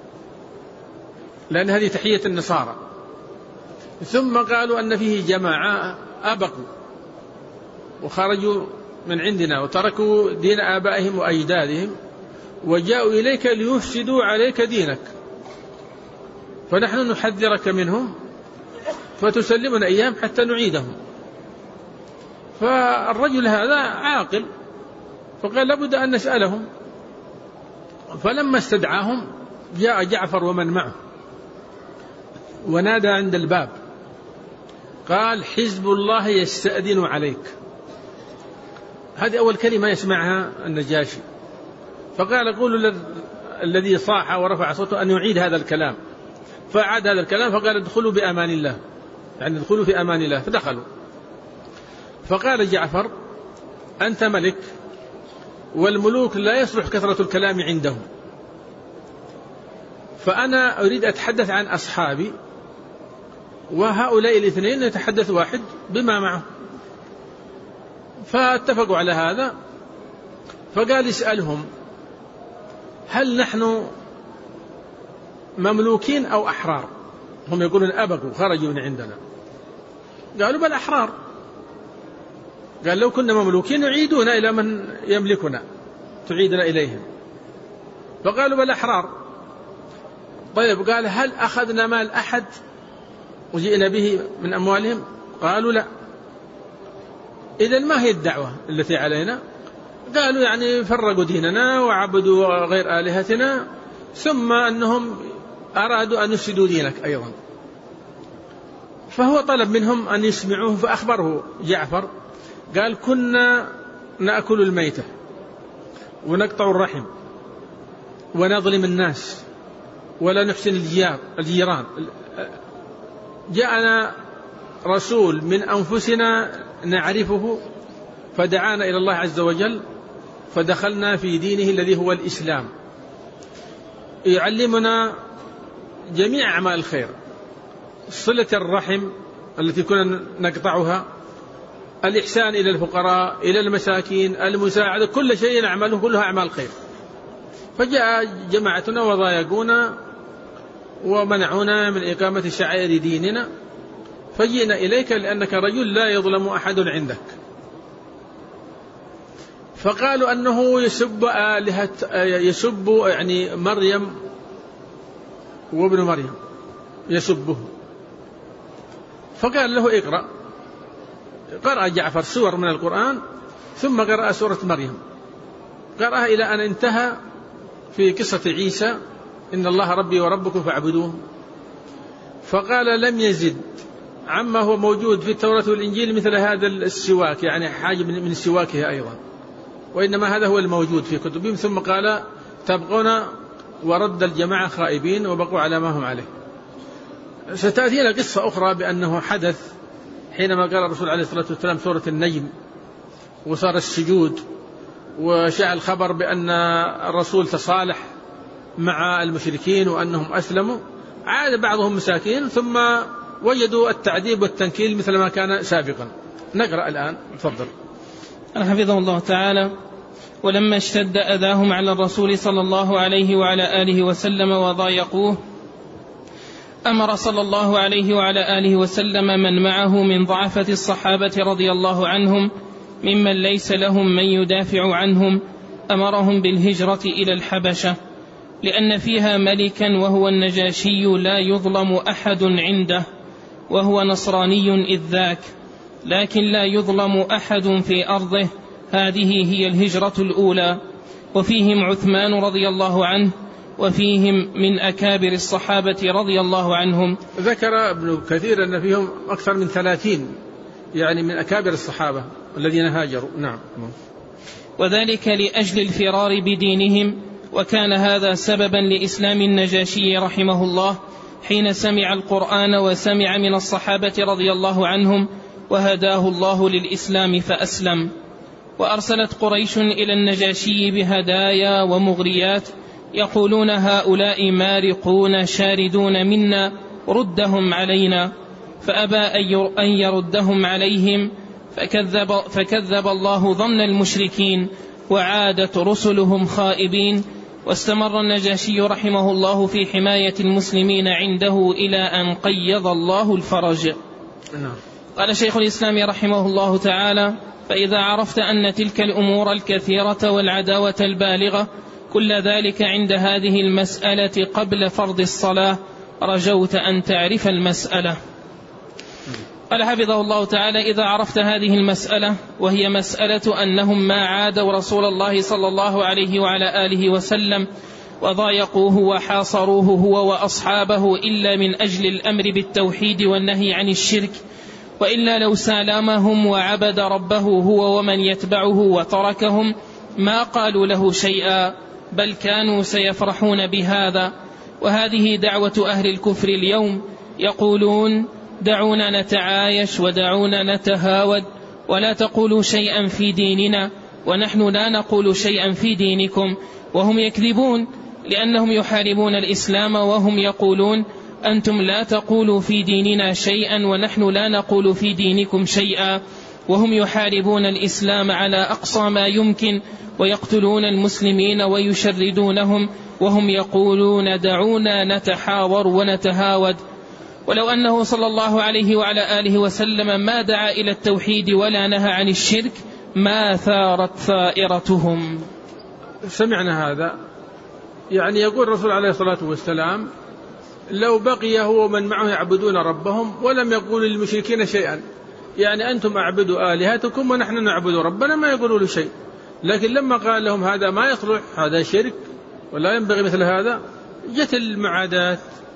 لأن هذه تحية النصارى. ثم قالوا أن فيه جماعة أبقوا وخرجوا من عندنا وتركوا دين آبائهم وأجدادهم وجاءوا إليك ليفسدوا عليك دينك، فنحن نحذرك منهم فتسلمنا أيام حتى نعيدهم. فالرجل هذا عاقل فقال لابد أن نسألهم. فلما استدعاهم جاء جعفر ومن معه ونادى عند الباب قال: حزب الله يستأذن عليك. هذه أول كلمة يسمعها النجاشي. فقال: قولوا الذي صاح ورفع صوته أن يعيد هذا الكلام. فأعاد هذا الكلام فقال: ادخلوا بأمان الله، يعني ادخلوا في أمان الله. فدخلوا. فقال جعفر: أنت ملك والملوك لا يصلح كثرة الكلام عندهم، فأنا أريد أتحدث عن أصحابي، وهؤلاء الاثنين يتحدث واحد بما معه. فاتفقوا على هذا. فقال: اسألهم هل نحن مملوكين أو أحرار؟ هم يقولون أبقوا خرجوا من عندنا. قالوا: بل أحرار. قال: لو كنا مملوكين نعيدنا إلى من يملكنا، تعيدنا إليهم. فقالوا: بل أحرار. طيب. قال: هل أخذنا مال أحد وجئنا به من أموالهم؟ قالوا: لا. إذن ما هي الدعوة التي علينا؟ قالوا: يعني فرقوا ديننا وعبدوا غير آلهتنا، ثم أنهم أرادوا أن يفسدوا دينك أيضا. فهو طلب منهم أن يسمعوه، فأخبره جعفر قال: كنا نأكل الميتة ونقطع الرحم ونظلم الناس ولا نحسن الجيران، جاءنا رسول من أنفسنا نعرفه فدعانا إلى الله عز وجل فدخلنا في دينه الذي هو الإسلام، يعلمنا جميع أعمال الخير، صلة الرحم التي كنا نقطعها، الإحسان إلى الفقراء، إلى المساكين، المساعدة، كل شيء نعمله كلها أعمال خير. فجاء جماعتنا وضايقونا ومنعونا من إقامة شعائر ديننا، فجئنا إليك لأنك رجل لا يظلم أحد عندك. فقالوا أنه يسب يعني مريم وابن مريم يسبه، فقال له: اقرأ. قرأ جعفر سور من القرآن ثم قرأ سورة مريم، قرأها إلى أن انتهى في قصة عيسى: إن الله ربي وربكم فاعبدوه. فقال: لم يزد عما هو موجود في التوراة والإنجيل مثل هذا السواك، يعني حاجة من سواكه أيضا، وإنما هذا هو الموجود في كتبهم. ثم قال: تبقون، ورد الجماعة خائبين وبقوا على ما هم عليه. ستأتينا قصة أخرى بأنه حدث حينما قال الرسول عليه الصلاة والسلام سورة النجم وصار السجود، وشاع الخبر بأن الرسول تصالح مع المشركين وأنهم أسلموا، عاد بعضهم مساكين ثم وجدوا التعذيب والتنكيل مثل ما كان سابقا. نقرأ الآن، تفضل. حفظه الله تعالى: ولما اشتد أذاهم على الرسول صلى الله عليه وعلى آله وسلم وضايقوه، أمر صلى الله عليه وعلى آله وسلم من معه من ضعفة الصحابة رضي الله عنهم ممن ليس لهم من يدافع عنهم، أمرهم بالهجرة إلى الحبشة، لأن فيها ملكا وهو النجاشي لا يظلم أحد عنده، وهو نصراني إذ ذاك، لكن لا يظلم أحد في أرضه. هذه هي الهجرة الأولى. وفيهم عثمان رضي الله عنه، وفيهم من أكابر الصحابة رضي الله عنهم. ذكر ابن كثير أن فيهم أكثر من 30 يعني من أكابر الصحابة الذين هاجروا. نعم. وذلك لأجل الفرار بدينهم، وكان هذا سببا لإسلام النجاشي رحمه الله حين سمع القرآن وسمع من الصحابة رضي الله عنهم، وهداه الله للإسلام فأسلم. وأرسلت قريش إلى النجاشي بهدايا ومغريات، يقولون: هؤلاء مارقون شاردون منا، ردهم علينا. فأبى أن يردهم عليهم، فكذب الله ظن المشركين، وعادت رسلهم خائبين. واستمر النجاشي رحمه الله في حماية المسلمين عنده إلى أن قيض الله الفرج. قال شيخ الإسلام رحمه الله تعالى: فإذا عرفت أن تلك الأمور الكثيرة والعداوة البالغة كل ذلك عند هذه المسألة قبل فرض الصلاة، رجوت أن تعرف المسألة. قال حفظه الله تعالى: إذا عرفت هذه المسألة، وهي مسألة أنهم ما عادوا رسول الله صلى الله عليه وعلى آله وسلم وضايقوه وحاصروه هو وأصحابه إلا من أجل الأمر بالتوحيد والنهي عن الشرك، وإلا لو سالمهم وعبد ربه هو ومن يتبعه وتركهم ما قالوا له شيئا، بل كانوا سيفرحون بهذا. وهذه دعوة أهل الكفر اليوم، يقولون: دعونا نتعايش ودعونا نتهاود، ولا تقولوا شيئا في ديننا، ونحن لا نقول شيئا في دينكم. وهم يكذبون، لأنهم يحاربون الإسلام وهم يقولون: أنتم لا تقولوا في ديننا شيئا ونحن لا نقول في دينكم شيئا. وهم يحاربون الإسلام على أقصى ما يمكن، ويقتلون المسلمين ويشردونهم، وهم يقولون: دعونا نتحاور ونتهاود. ولو أنه صلى الله عليه وعلى آله وسلم ما دعا إلى التوحيد ولا نهى عن الشرك ما ثارت ثائرتهم. سمعنا هذا، يعني يقول الرسول عليه الصلاة والسلام: لو بقي هو ومن معه يعبدون ربهم ولم يقولوا للمشركين شيئا، يعني أنتم أعبدوا آلهتكم ونحن نعبد ربنا، ما يقولوا له شيء. لكن لما قال لهم هذا ما يصلح، هذا شرك ولا ينبغي مثل هذا، جت المعادات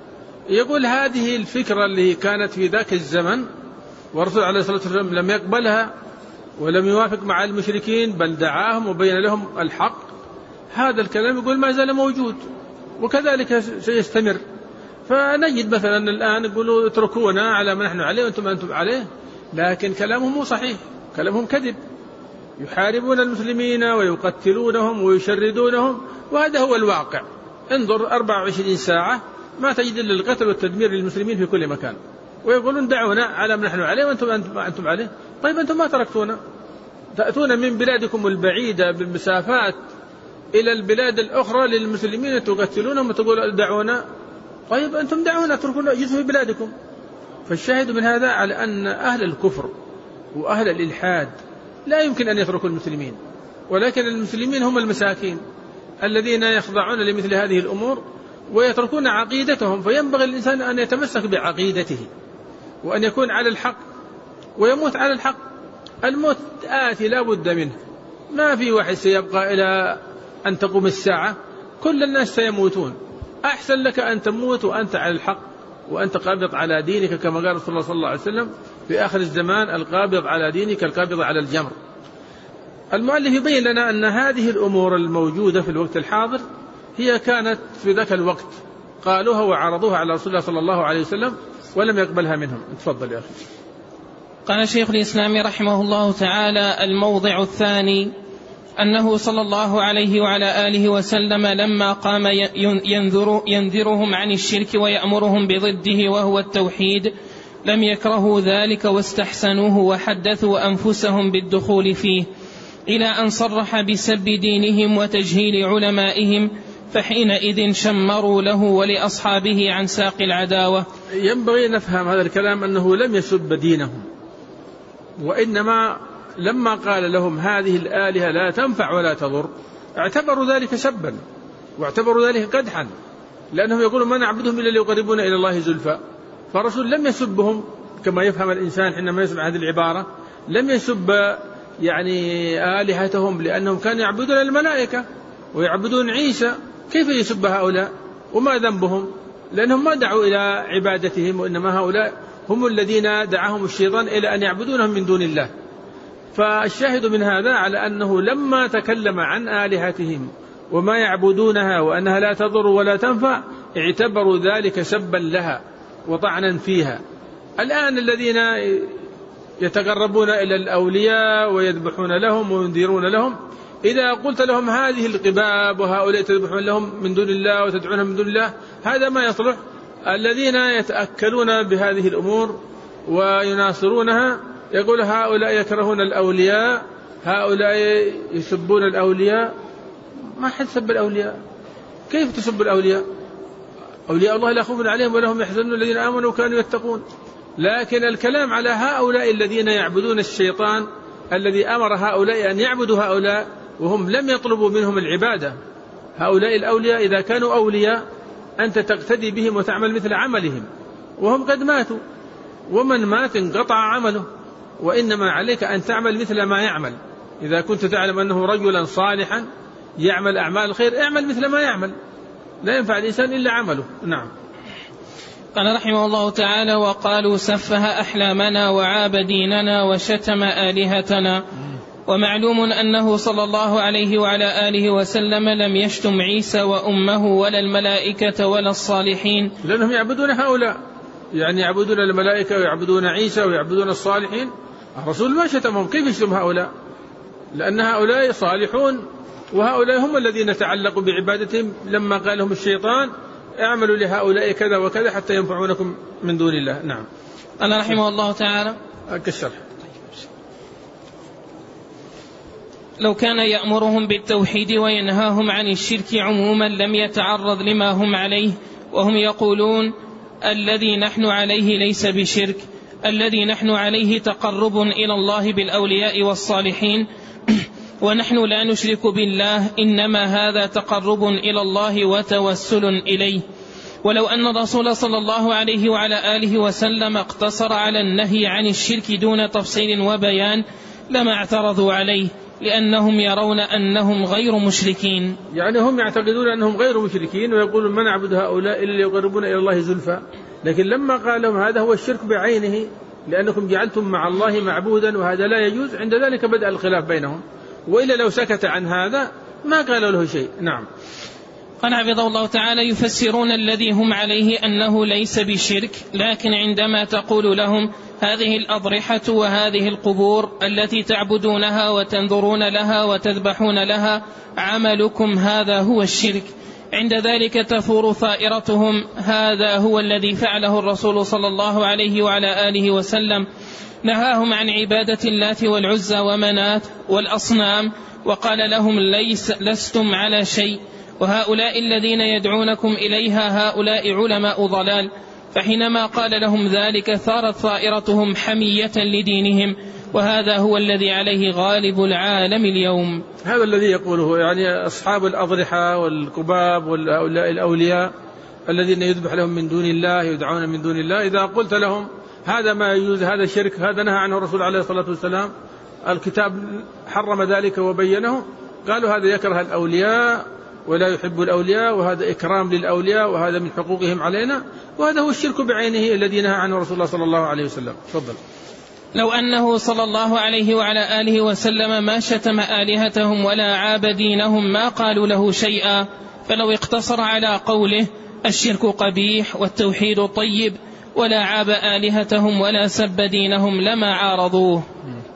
يقول هذه الفكرة اللي كانت في ذاك الزمن والرسول عليه الصلاة والسلام لم يقبلها ولم يوافق مع المشركين بل دعاهم وبين لهم الحق، هذا الكلام يقول ما زال موجود وكذلك سيستمر. فنجد مثلا الآن يقولوا اتركونا على ما نحن عليه وأنتم عليه، لكن كلامهم مو صحيح، كلامهم كذب، يحاربون المسلمين ويقتلونهم ويشردونهم، وهذا هو الواقع. انظر 24 ساعة ما تجد إلا القتل والتدمير للمسلمين في كل مكان، ويقولون دعونا على ما نحن عليه وأنتم عليه. طيب أنتم ما تركتونا، تأتون من بلادكم البعيدة بالمسافات إلى البلاد الأخرى للمسلمين تقتلونهم وتقول دعونا. طيب أنتم دعونا، اتركونا، جلسوا في بلادكم. فالشاهد من هذا على أن أهل الكفر وأهل الإلحاد لا يمكن أن يتركوا المسلمين، ولكن المسلمين هم المساكين الذين يخضعون لمثل هذه الأمور ويتركون عقيدتهم. فينبغي الإنسان أن يتمسك بعقيدته وأن يكون على الحق ويموت على الحق. الموت آتي لا بد منه، ما في واحد سيبقى إلى أن تقوم الساعة، كل الناس سيموتون. أحسن لك أن تموت وأنت على الحق وأنت قابض على دينك، كما قال رسول الله صلى الله عليه وسلم في آخر الزمان القابض على دينك القابض على الجمر. المؤلف يبين لنا أن هذه الأمور الموجودة في الوقت الحاضر هي كانت في ذاك الوقت قالوها وعرضوها على رسول الله صلى الله عليه وسلم ولم يقبلها منهم. تفضل يا أخي. قال شيخ الإسلام رحمه الله تعالى: الموضع الثاني أنه صلى الله عليه وعلى آله وسلم لما قام ينذرهم عن الشرك ويأمرهم بضده وهو التوحيد لم يكرهوا ذلك واستحسنوه وحدثوا أنفسهم بالدخول فيه، إلى أن صرح بسب دينهم وتجهيل علمائهم، فحينئذ شمروا له ولأصحابه عن ساق العداوة. ينبغي نفهم هذا الكلام أنه لم يسب دينهم، وإنما لما قال لهم هذه الآلهة لا تنفع ولا تضر اعتبروا ذلك سبا واعتبروا ذلك قدحا، لأنهم يقولون ما نعبدهم إلا ليقربونا إلى الله زلفى. فالرسول لم يسبهم كما يفهم الإنسان حينما يسمع هذه العبارة، لم يسب آلهتهم لأنهم كانوا يعبدون الملائكة ويعبدون عيسى. كيف يسب هؤلاء وما ذنبهم؟ لأنهم ما دعوا إلى عبادتهم، وإنما هؤلاء هم الذين دعاهم الشيطان إلى أن يعبدونهم من دون الله. فالشاهد من هذا على أنه لما تكلم عن آلهتهم وما يعبدونها وأنها لا تضر ولا تنفع اعتبروا ذلك سبا لها وطعنا فيها. الآن الذين يتقربون إلى الأولياء ويذبحون لهم وينذرون لهم، إذا قلت لهم هذه القباب وهؤلاء تذبحون لهم من دون الله وتدعونهم من دون الله، هذا ما يصلح. الذين يتأكلون بهذه الأمور ويناصرونها يقول هؤلاء يكرهون الأولياء، هؤلاء يسبون الأولياء. ما حد سب الأولياء، كيف تسب الأولياء؟ أولياء الله لا خوف عليهم ولا هم يحزنون الذين آمنوا وكانوا يتقون. لكن الكلام على هؤلاء الذين يعبدون الشيطان الذي أمر هؤلاء أن يعبدوا هؤلاء وهم لم يطلبوا منهم العبادة. هؤلاء الأولياء إذا كانوا أولياء أنت تقتدي بهم وتعمل مثل عملهم، وهم قد ماتوا، ومن مات انقطع عمله، وإنما عليك أن تعمل مثل ما يعمل. إذا كنت تعلم أنه رجلا صالحا يعمل أعمال الخير اعمل مثل ما يعمل، لا ينفع الإنسان إلا عمله. نعم. قال رحمه الله تعالى: وقالوا سفه أحلامنا وعاب ديننا وشتم آلهتنا. ومعلوم أنه صلى الله عليه وعلى آله وسلم لم يشتم عيسى وأمه ولا الملائكة ولا الصالحين، لأنهم يعبدون هؤلاء، يعني يعبدون الملائكة ويعبدون عيسى ويعبدون الصالحين. الرسول ما شتمهم، كيف يشتم هؤلاء؟ لأن هؤلاء صالحون وهؤلاء هم الذين تعلقوا بعبادتهم. لما قال لهم الشيطان اعملوا لهؤلاء كذا وكذا حتى ينفعونكم من دون الله. نعم. قال رحمه الله تعالى: كالشرح. لو كان يأمرهم بالتوحيد وينهاهم عن الشرك عموما لم يتعرض لما هم عليه، وهم يقولون الذي نحن عليه ليس بشرك، الذي نحن عليه تقرب إلى الله بالأولياء والصالحين، ونحن لا نشرك بالله، إنما هذا تقرب إلى الله وتوسل إليه. ولو أن الرسول صلى الله عليه وعلى آله وسلم اقتصر على النهي عن الشرك دون تفصيل وبيان لما اعترضوا عليه، لأنهم يرون أنهم غير مشركين. يعني هم يعتقدون أنهم غير مشركين ويقولون ما نعبد هؤلاء إلا ليقربون إلى الله زلفى، لكن لما قال لهم هذا هو الشرك بعينه لأنكم جعلتم مع الله معبودا وهذا لا يجوز، عند ذلك بدأ الخلاف بينهم، وإلا لو سكت عن هذا ما قالوا له شيء. نعم. قال حفظه الله تعالى: يفسرون الذي هم عليه أنه ليس بشرك، لكن عندما تقول لهم هذه الأضرحة وهذه القبور التي تعبدونها وتنظرون لها وتذبحون لها عملكم هذا هو الشرك، عند ذلك تثور ثائرتهم: هذا هو الذي فعله الرسول صلى الله عليه وعلى آله وسلم، نهاهم عن عبادة اللات والعزى ومنات والأصنام، وقال لهم لستم على شيء، وهؤلاء الذين يدعونكم إليها هؤلاء علماء ضلال. فحينما قال لهم ذلك ثارت ثائرتهم حمية لدينهم، وهذا هو الذي عليه غالب العالم اليوم. هذا الذي يقوله يعني أصحاب الأضرحة والقباب والأولياء الأولياء الذين يذبح لهم من دون الله، يدعون من دون الله، إذا قلت لهم هذا ما يجوز، هذا شرك، هذا نهى عنه الرسول عليه الصلاة والسلام، الكتاب حرم ذلك وبينه، قالوا هذا يكره الأولياء ولا يحب الأولياء، وهذا إكرام للأولياء، وهذا من حقوقهم علينا، وهذا هو الشرك بعينه الذي نهى عنه رسول الله صلى الله عليه وسلم. تفضل. لو أنه صلى الله عليه وعلى آله وسلم ما شتم آلهتهم ولا عاب دينهم ما قالوا له شيئا، فلو اقتصر على قوله الشرك قبيح والتوحيد طيب ولا عاب آلهتهم ولا سب دينهم لما عارضوه.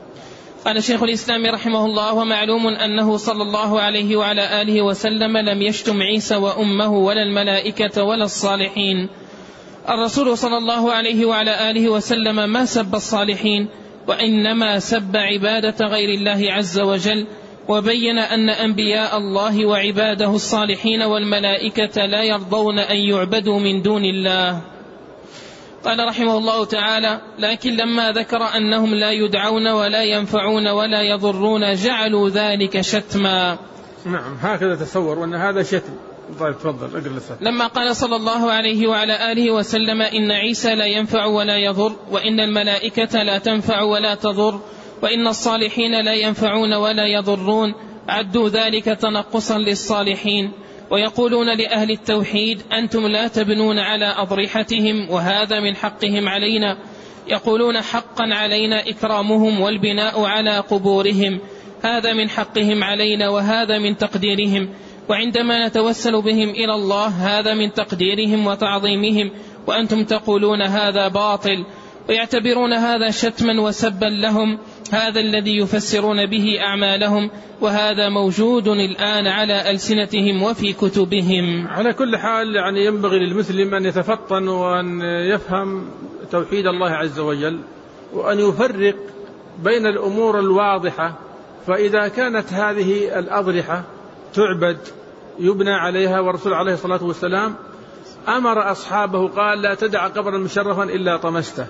قال شيخ الإسلام رحمه الله: ومعلوم أنه صلى الله عليه وعلى آله وسلم لم يشتم عيسى وأمه ولا الملائكة ولا الصالحين. الرسول صلى الله عليه وعلى آله وسلم ما سب الصالحين، وإنما سب عبادة غير الله عز وجل، وبين أن أنبياء الله وعباده الصالحين والملائكة لا يرضون أن يعبدوا من دون الله. قال رحمه الله تعالى: لكن لما ذكر أنهم لا يدعون ولا ينفعون ولا يضرون جعلوا ذلك شتما. نعم، هكذا تصور وأن هذا شتم. طيب تفضل اقرأ السؤال. لما قال صلى الله عليه وعلى آله وسلم إن عيسى لا ينفع ولا يضر، وإن الملائكة لا تنفع ولا تضر، وإن الصالحين لا ينفعون ولا يضرون، عدوا ذلك تنقصا للصالحين، ويقولون لأهل التوحيد أنتم لا تبنون على أضرحتهم وهذا من حقهم علينا، يقولون حقا علينا إكرامهم والبناء على قبورهم، هذا من حقهم علينا وهذا من تقديرهم، وعندما نتوسل بهم إلى الله هذا من تقديرهم وتعظيمهم، وأنتم تقولون هذا باطل، ويعتبرون هذا شتما وسبا لهم، هذا الذي يفسرون به أعمالهم، وهذا موجود الآن على ألسنتهم وفي كتبهم. على كل حال يعني ينبغي للمسلم أن يتفطن وأن يفهم توحيد الله عز وجل، وأن يفرق بين الأمور الواضحة. فإذا كانت هذه الأضرحة تعبد يبنى عليها، والرسول عليه الصلاة والسلام أمر أصحابه قال لا تدع قبرا مشرفا إلا طمسته،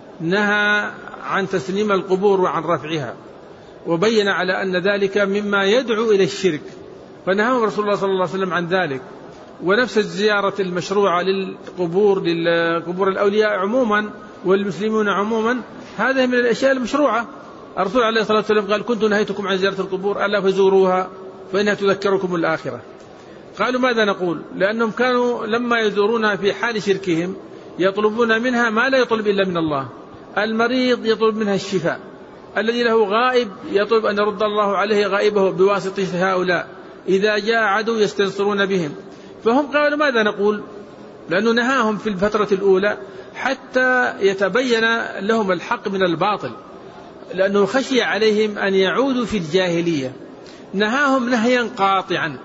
نهى عن تسليم القبور وعن رفعها، وبين على أن ذلك مما يدعو إلى الشرك، فنهى رسول الله صلى الله عليه وسلم عن ذلك. ونفس الزيارة المشروعة للقبور الأولياء عموما والمسلمون عموما، هذا من الأشياء المشروعة. الرسول عليه الصلاة والسلام قال كنت نهيتكم عن زيارة القبور ألا فزوروها فإنها تذكركم الآخرة. قالوا ماذا نقول؟ لأنهم كانوا لما يزورونها في حال شركهم يطلبون منها ما لا يطلب إلا من الله. المريض يطلب منها الشفاء، الذي له غائب يطلب أن يرد الله عليه غائبه بواسطة هؤلاء، إذا جاء عدو يستنصرون بهم. فهم قالوا ماذا نقول؟ لأنه نهاهم في الفترة الأولى حتى يتبين لهم الحق من الباطل، لأنه خشي عليهم أن يعودوا في الجاهلية، نهاهم نهيا قاطعا.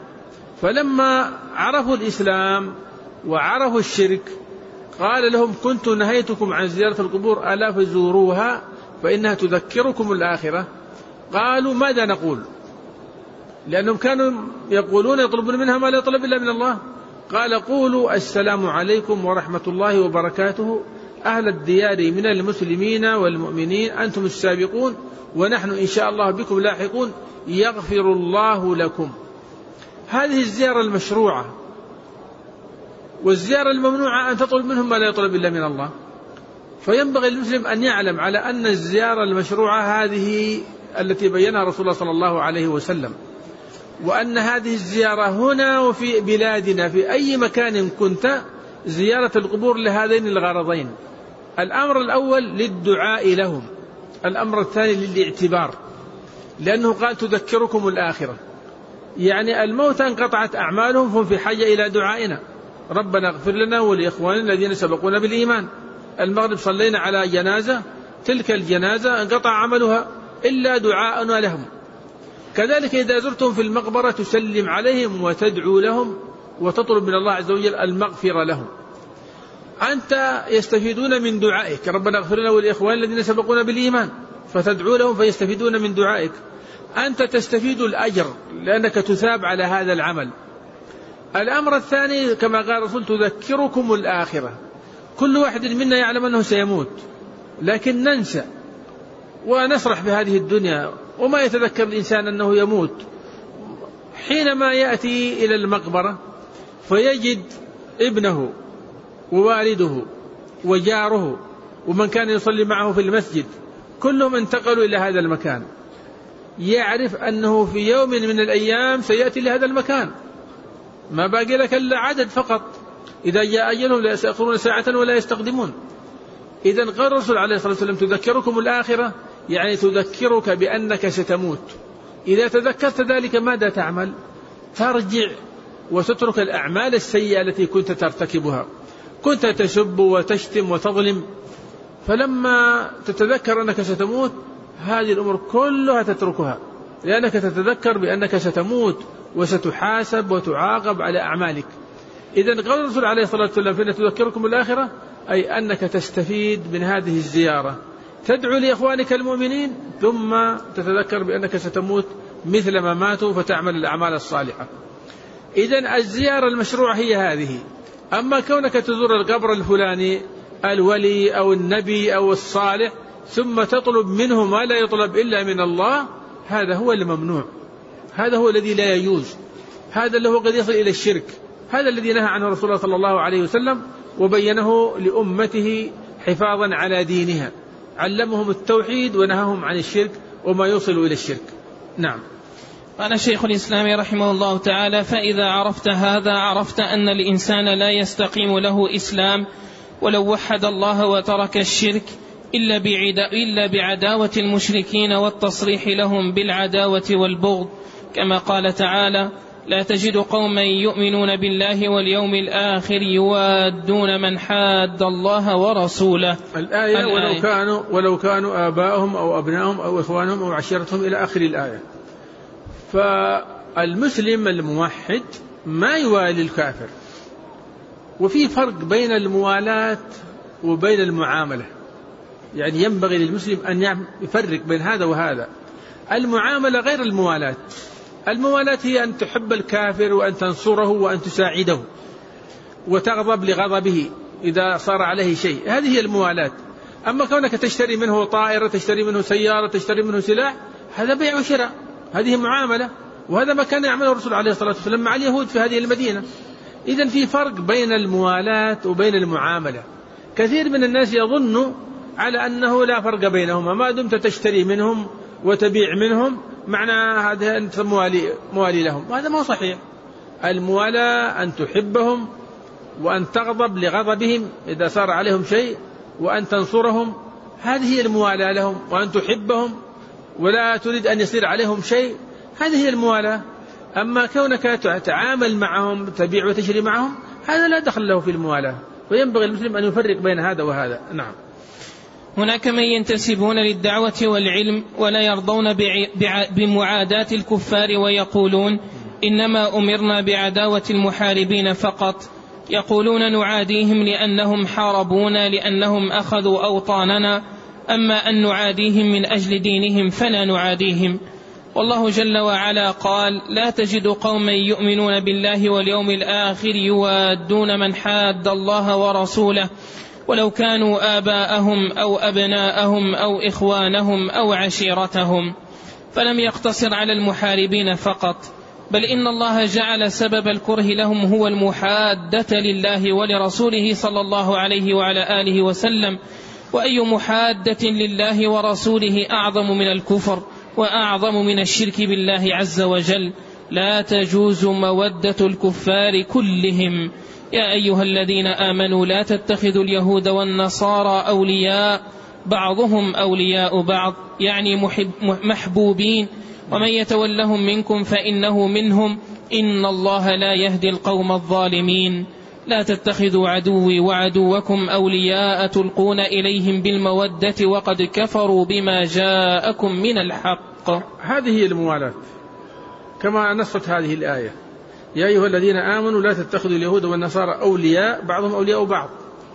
فلما عرفوا الإسلام وعرفوا الشرك قال لهم كنت نهيتكم عن زيارة القبور ألا فزوروها فإنها تذكركم الآخرة. قالوا ماذا نقول؟ لأنهم كانوا يقولون يطلبون منها ما لا يطلب إلا من الله. قال قولوا السلام عليكم ورحمة الله وبركاته أهل الديار من المسلمين والمؤمنين، أنتم السابقون ونحن إن شاء الله بكم لاحقون، يغفر الله لكم. هذه الزيارة المشروعة. والزيارة الممنوعة أن تطلب منهم ما لا يطلب إلا من الله. فينبغي المسلم أن يعلم على أن الزيارة المشروعة هذه التي بينها رسول الله صلى الله عليه وسلم، وأن هذه الزيارة هنا وفي بلادنا في أي مكان كنت زيارة القبور لهذين الغرضين: الأمر الأول للدعاء لهم، الأمر الثاني للاعتبار، لأنه قال تذكركم الآخرة، يعني الموتى انقطعت أعمالهم فهم في حاجة إلى دعائنا، ربنا اغفر لنا ولإخواننا الذين سبقونا بالإيمان. المغرب صلينا على جنازة، تلك الجنازة انقطع عملها إلا دعاءنا لهم. كذلك إذا زرتم في المقبرة تسلم عليهم وتدعو لهم وتطلب من الله عز وجل المغفرة لهم. أنت يستفيدون من دعائك، ربنا اغفر لنا ولإخواننا الذين سبقونا بالإيمان، فتدعو لهم فيستفيدون من دعائك. أنت تستفيد الأجر لأنك تثاب على هذا العمل. الأمر الثاني كما قال الرسول تذكركم الآخرة. كل واحد منا يعلم أنه سيموت، لكن ننسى ونسرح بهذه الدنيا وما يتذكر الإنسان أنه يموت. حينما يأتي إلى المقبرة فيجد ابنه ووالده وجاره ومن كان يصلي معه في المسجد كلهم انتقلوا إلى هذا المكان، يعرف أنه في يوم من الأيام سيأتي لهذا المكان، ما باقي لك إلا عدد فقط، إذا جاء أجلهم لا يستأخرون ساعة ولا يستقدمون. إذن قال الرسول عليه الصلاة والسلام تذكركم الآخرة، يعني تذكرك بأنك ستموت. إذا تذكرت ذلك ماذا تعمل؟ ترجع وتترك الأعمال السيئة التي كنت ترتكبها، كنت تسب وتشتم وتظلم، فلما تتذكر أنك ستموت هذه الأمور كلها تتركها، لأنك تتذكر بأنك ستموت وستحاسب وتعاقب على أعمالك. إذن قال الرسول عليه الصلاة والسلام فإن تذكركم الآخرة أي أنك تستفيد من هذه الزيارة، تدعو لإخوانك المؤمنين ثم تتذكر بأنك ستموت مثل ما ماتوا فتعمل الأعمال الصالحة. إذن الزيارة المشروعة هي هذه. أما كونك تزور القبر الفلاني الولي أو النبي أو الصالح ثم تطلب منه ما لا يطلب إلا من الله، هذا هو الممنوع، هذا هو الذي لا يجوز، هذا اللي هو قد يصل إلى الشرك، هذا الذي نهى عنه رسول الله صلى الله عليه وسلم وبينه لأمته حفاظا على دينها، علمهم التوحيد ونهاهم عن الشرك وما يوصل إلى الشرك. نعم. قال شيخ الإسلام رحمه الله تعالى: فإذا عرفت هذا عرفت أن الإنسان لا يستقيم له إسلام ولو وحد الله وترك الشرك إلا بعداوة المشركين والتصريح لهم بالعداوة والبغض، كما قال تعالى: لا تجد قوما يؤمنون بالله واليوم الآخر يوادون من حاد الله ورسوله. الآية ولو كانوا آباءهم أو أبنائهم أو إخوانهم أو عشيرتهم إلى آخر الآية. فالمسلم الموحد ما يوالي الكافر، وفي فرق بين الموالاة وبين المعاملة، يعني ينبغي للمسلم أن يفرق بين هذا وهذا. المعاملة غير الموالاة. الموالاة هي أن تحب الكافر وأن تنصره وأن تساعده وتغضب لغضبه إذا صار عليه شيء، هذه هي الموالاة. أما كونك تشتري منه طائرة، تشتري منه سيارة، تشتري منه سلاح، هذا بيع وشراء، هذه معاملة، وهذا ما كان يعمله الرسول عليه الصلاة والسلام مع اليهود في هذه المدينة. إذن في فرق بين الموالاة وبين المعاملة. كثير من الناس يظن على أنه لا فرق بينهما، ما دمت تشتري منهم وتبيع منهم معنى هذا أنت موالي لهم، وهذا ما صحيح. الموالاة أن تحبهم وأن تغضب لغضبهم إذا صار عليهم شيء، وأن تنصرهم، هذه هي الموالاة لهم، وأن تحبهم ولا تريد أن يصير عليهم شيء، هذه هي الموالاة. أما كونك تتعامل معهم تبيع وتشري معهم هذا لا دخل له في الموالاة، وينبغي المسلم أن يفرق بين هذا وهذا. نعم. هناك من ينتسبون للدعوة والعلم ولا يرضون بمعاداة الكفار ويقولون إنما أمرنا بعداوة المحاربين فقط، يقولون نعاديهم لأنهم حاربونا لأنهم أخذوا أوطاننا، أما أن نعاديهم من أجل دينهم فلا نعاديهم. والله جل وعلا قال: لا تجد قوما يؤمنون بالله واليوم الآخر يوادون من حاد الله ورسوله ولو كانوا آباءهم أو أبناءهم أو إخوانهم أو عشيرتهم. فلم يقتصر على المحاربين فقط، بل إن الله جعل سبب الكره لهم هو المحادة لله ولرسوله صلى الله عليه وعلى آله وسلم. وأي محادة لله ورسوله أعظم من الكفر وأعظم من الشرك بالله عز وجل. لا تجوز مودة الكفار كلهم. يا أيها الذين آمنوا لا تتخذوا اليهود والنصارى أولياء بعضهم أولياء بعض، يعني محبوبين، ومن يتولهم منكم فإنه منهم، إن الله لا يهدي القوم الظالمين. لا تتخذوا عدوي وعدوكم أولياء تلقون إليهم بالمودة وقد كفروا بما جاءكم من الحق. هذه هي الموالاة كما نصت هذه الآية: يا أيها الذين آمنوا لا تتخذوا اليهود والنصارى أولياء بعضهم أولياء بعض.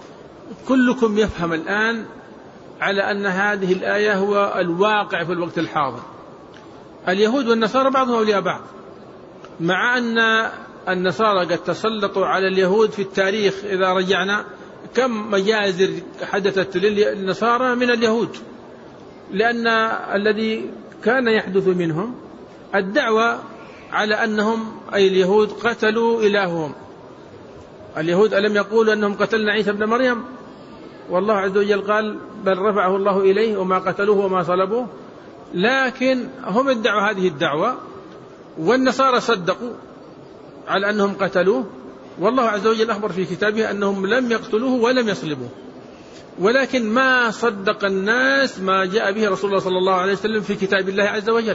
كلكم يفهم الآن على أن هذه الآية هو الواقع في الوقت الحاضر. اليهود والنصارى بعضهم أولياء بعض، مع أن النصارى قد تسلطوا على اليهود في التاريخ. إذا رجعنا كم مجازر حدثت للنصارى من اليهود، لأن الذي كان يحدث منهم الدعوة على أنهم أي اليهود قتلوا إلههم. اليهود ألم يقولوا أنهم قتلنا عيسى ابن مريم؟ والله عز وجل قال بل رفعه الله إليه وما قتلوه وما صلبوه. لكن هم ادعوا هذه الدعوة، والنصارى صدقوا على أنهم قتلوه، والله عز وجل أخبر في كتابه أنهم لم يقتلوه ولم يصلبوه. ولكن ما صدق الناس ما جاء به رسول الله صلى الله عليه وسلم في كتاب الله عز وجل.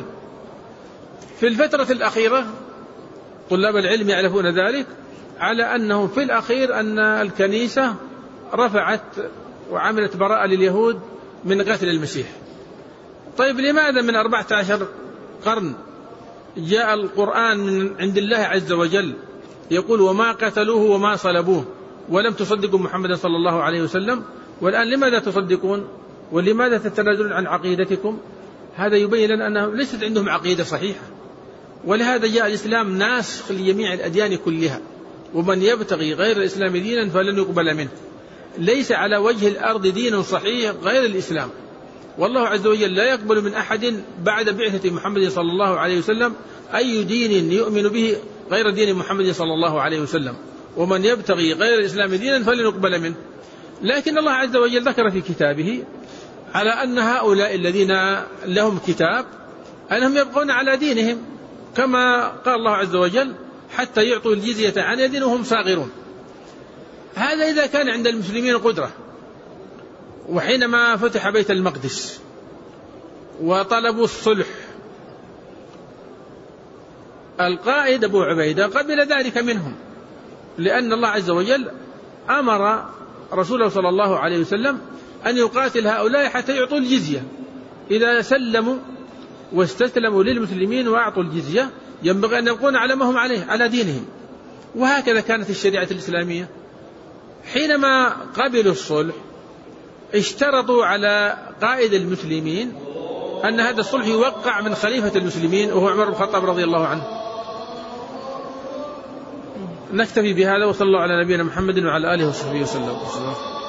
في الفترة الأخيرة طلاب العلم يعرفون ذلك، على أنه في الأخير أن الكنيسة رفعت وعملت براءة لليهود من قتل المسيح. طيب لماذا من 14 قرن جاء القرآن من عند الله عز وجل يقول وما قتلوه وما صلبوه ولم تصدقوا محمد صلى الله عليه وسلم، والآن لماذا تصدقون ولماذا تتنازلون عن عقيدتكم؟ هذا يبين لنا أنهم ليست عندهم عقيدة صحيحة. ولهذا جاء الإسلام ناسخ لجميع الأديان كلها، ومن يبتغي غير الإسلام دينا فلن يقبل منه. ليس على وجه الأرض دين صحيح غير الإسلام، والله عز وجل لا يقبل من أحد بعد بعثة محمد صلى الله عليه وسلم أي دين يؤمن به غير دين محمد صلى الله عليه وسلم، ومن يبتغي غير الإسلام دينا فلن يقبل منه. لكن الله عز وجل ذكر في كتابه على أن هؤلاء الذين لهم كتاب أنهم يبقون على دينهم، كما قال الله عز وجل حتى يعطوا الجزية عن يد وهم صاغرون. هذا إذا كان عند المسلمين قدرة. وحينما فتح بيت المقدس وطلبوا الصلح، القائد أبو عبيدة قبل ذلك منهم، لأن الله عز وجل أمر رسوله صلى الله عليه وسلم أن يقاتل هؤلاء حتى يعطوا الجزية. إذا سلموا واستسلموا للمسلمين وأعطوا الجزية ينبغي أن يبقون على ما هم عليه على دينهم. وهكذا كانت الشريعة الإسلامية. حينما قبلوا الصلح اشترطوا على قائد المسلمين أن هذا الصلح يوقع من خليفة المسلمين وهو عمر بن الخطاب رضي الله عنه. نكتفي بهذا، وصلى الله على نبينا محمد وعلى آله وصحبه وسلم.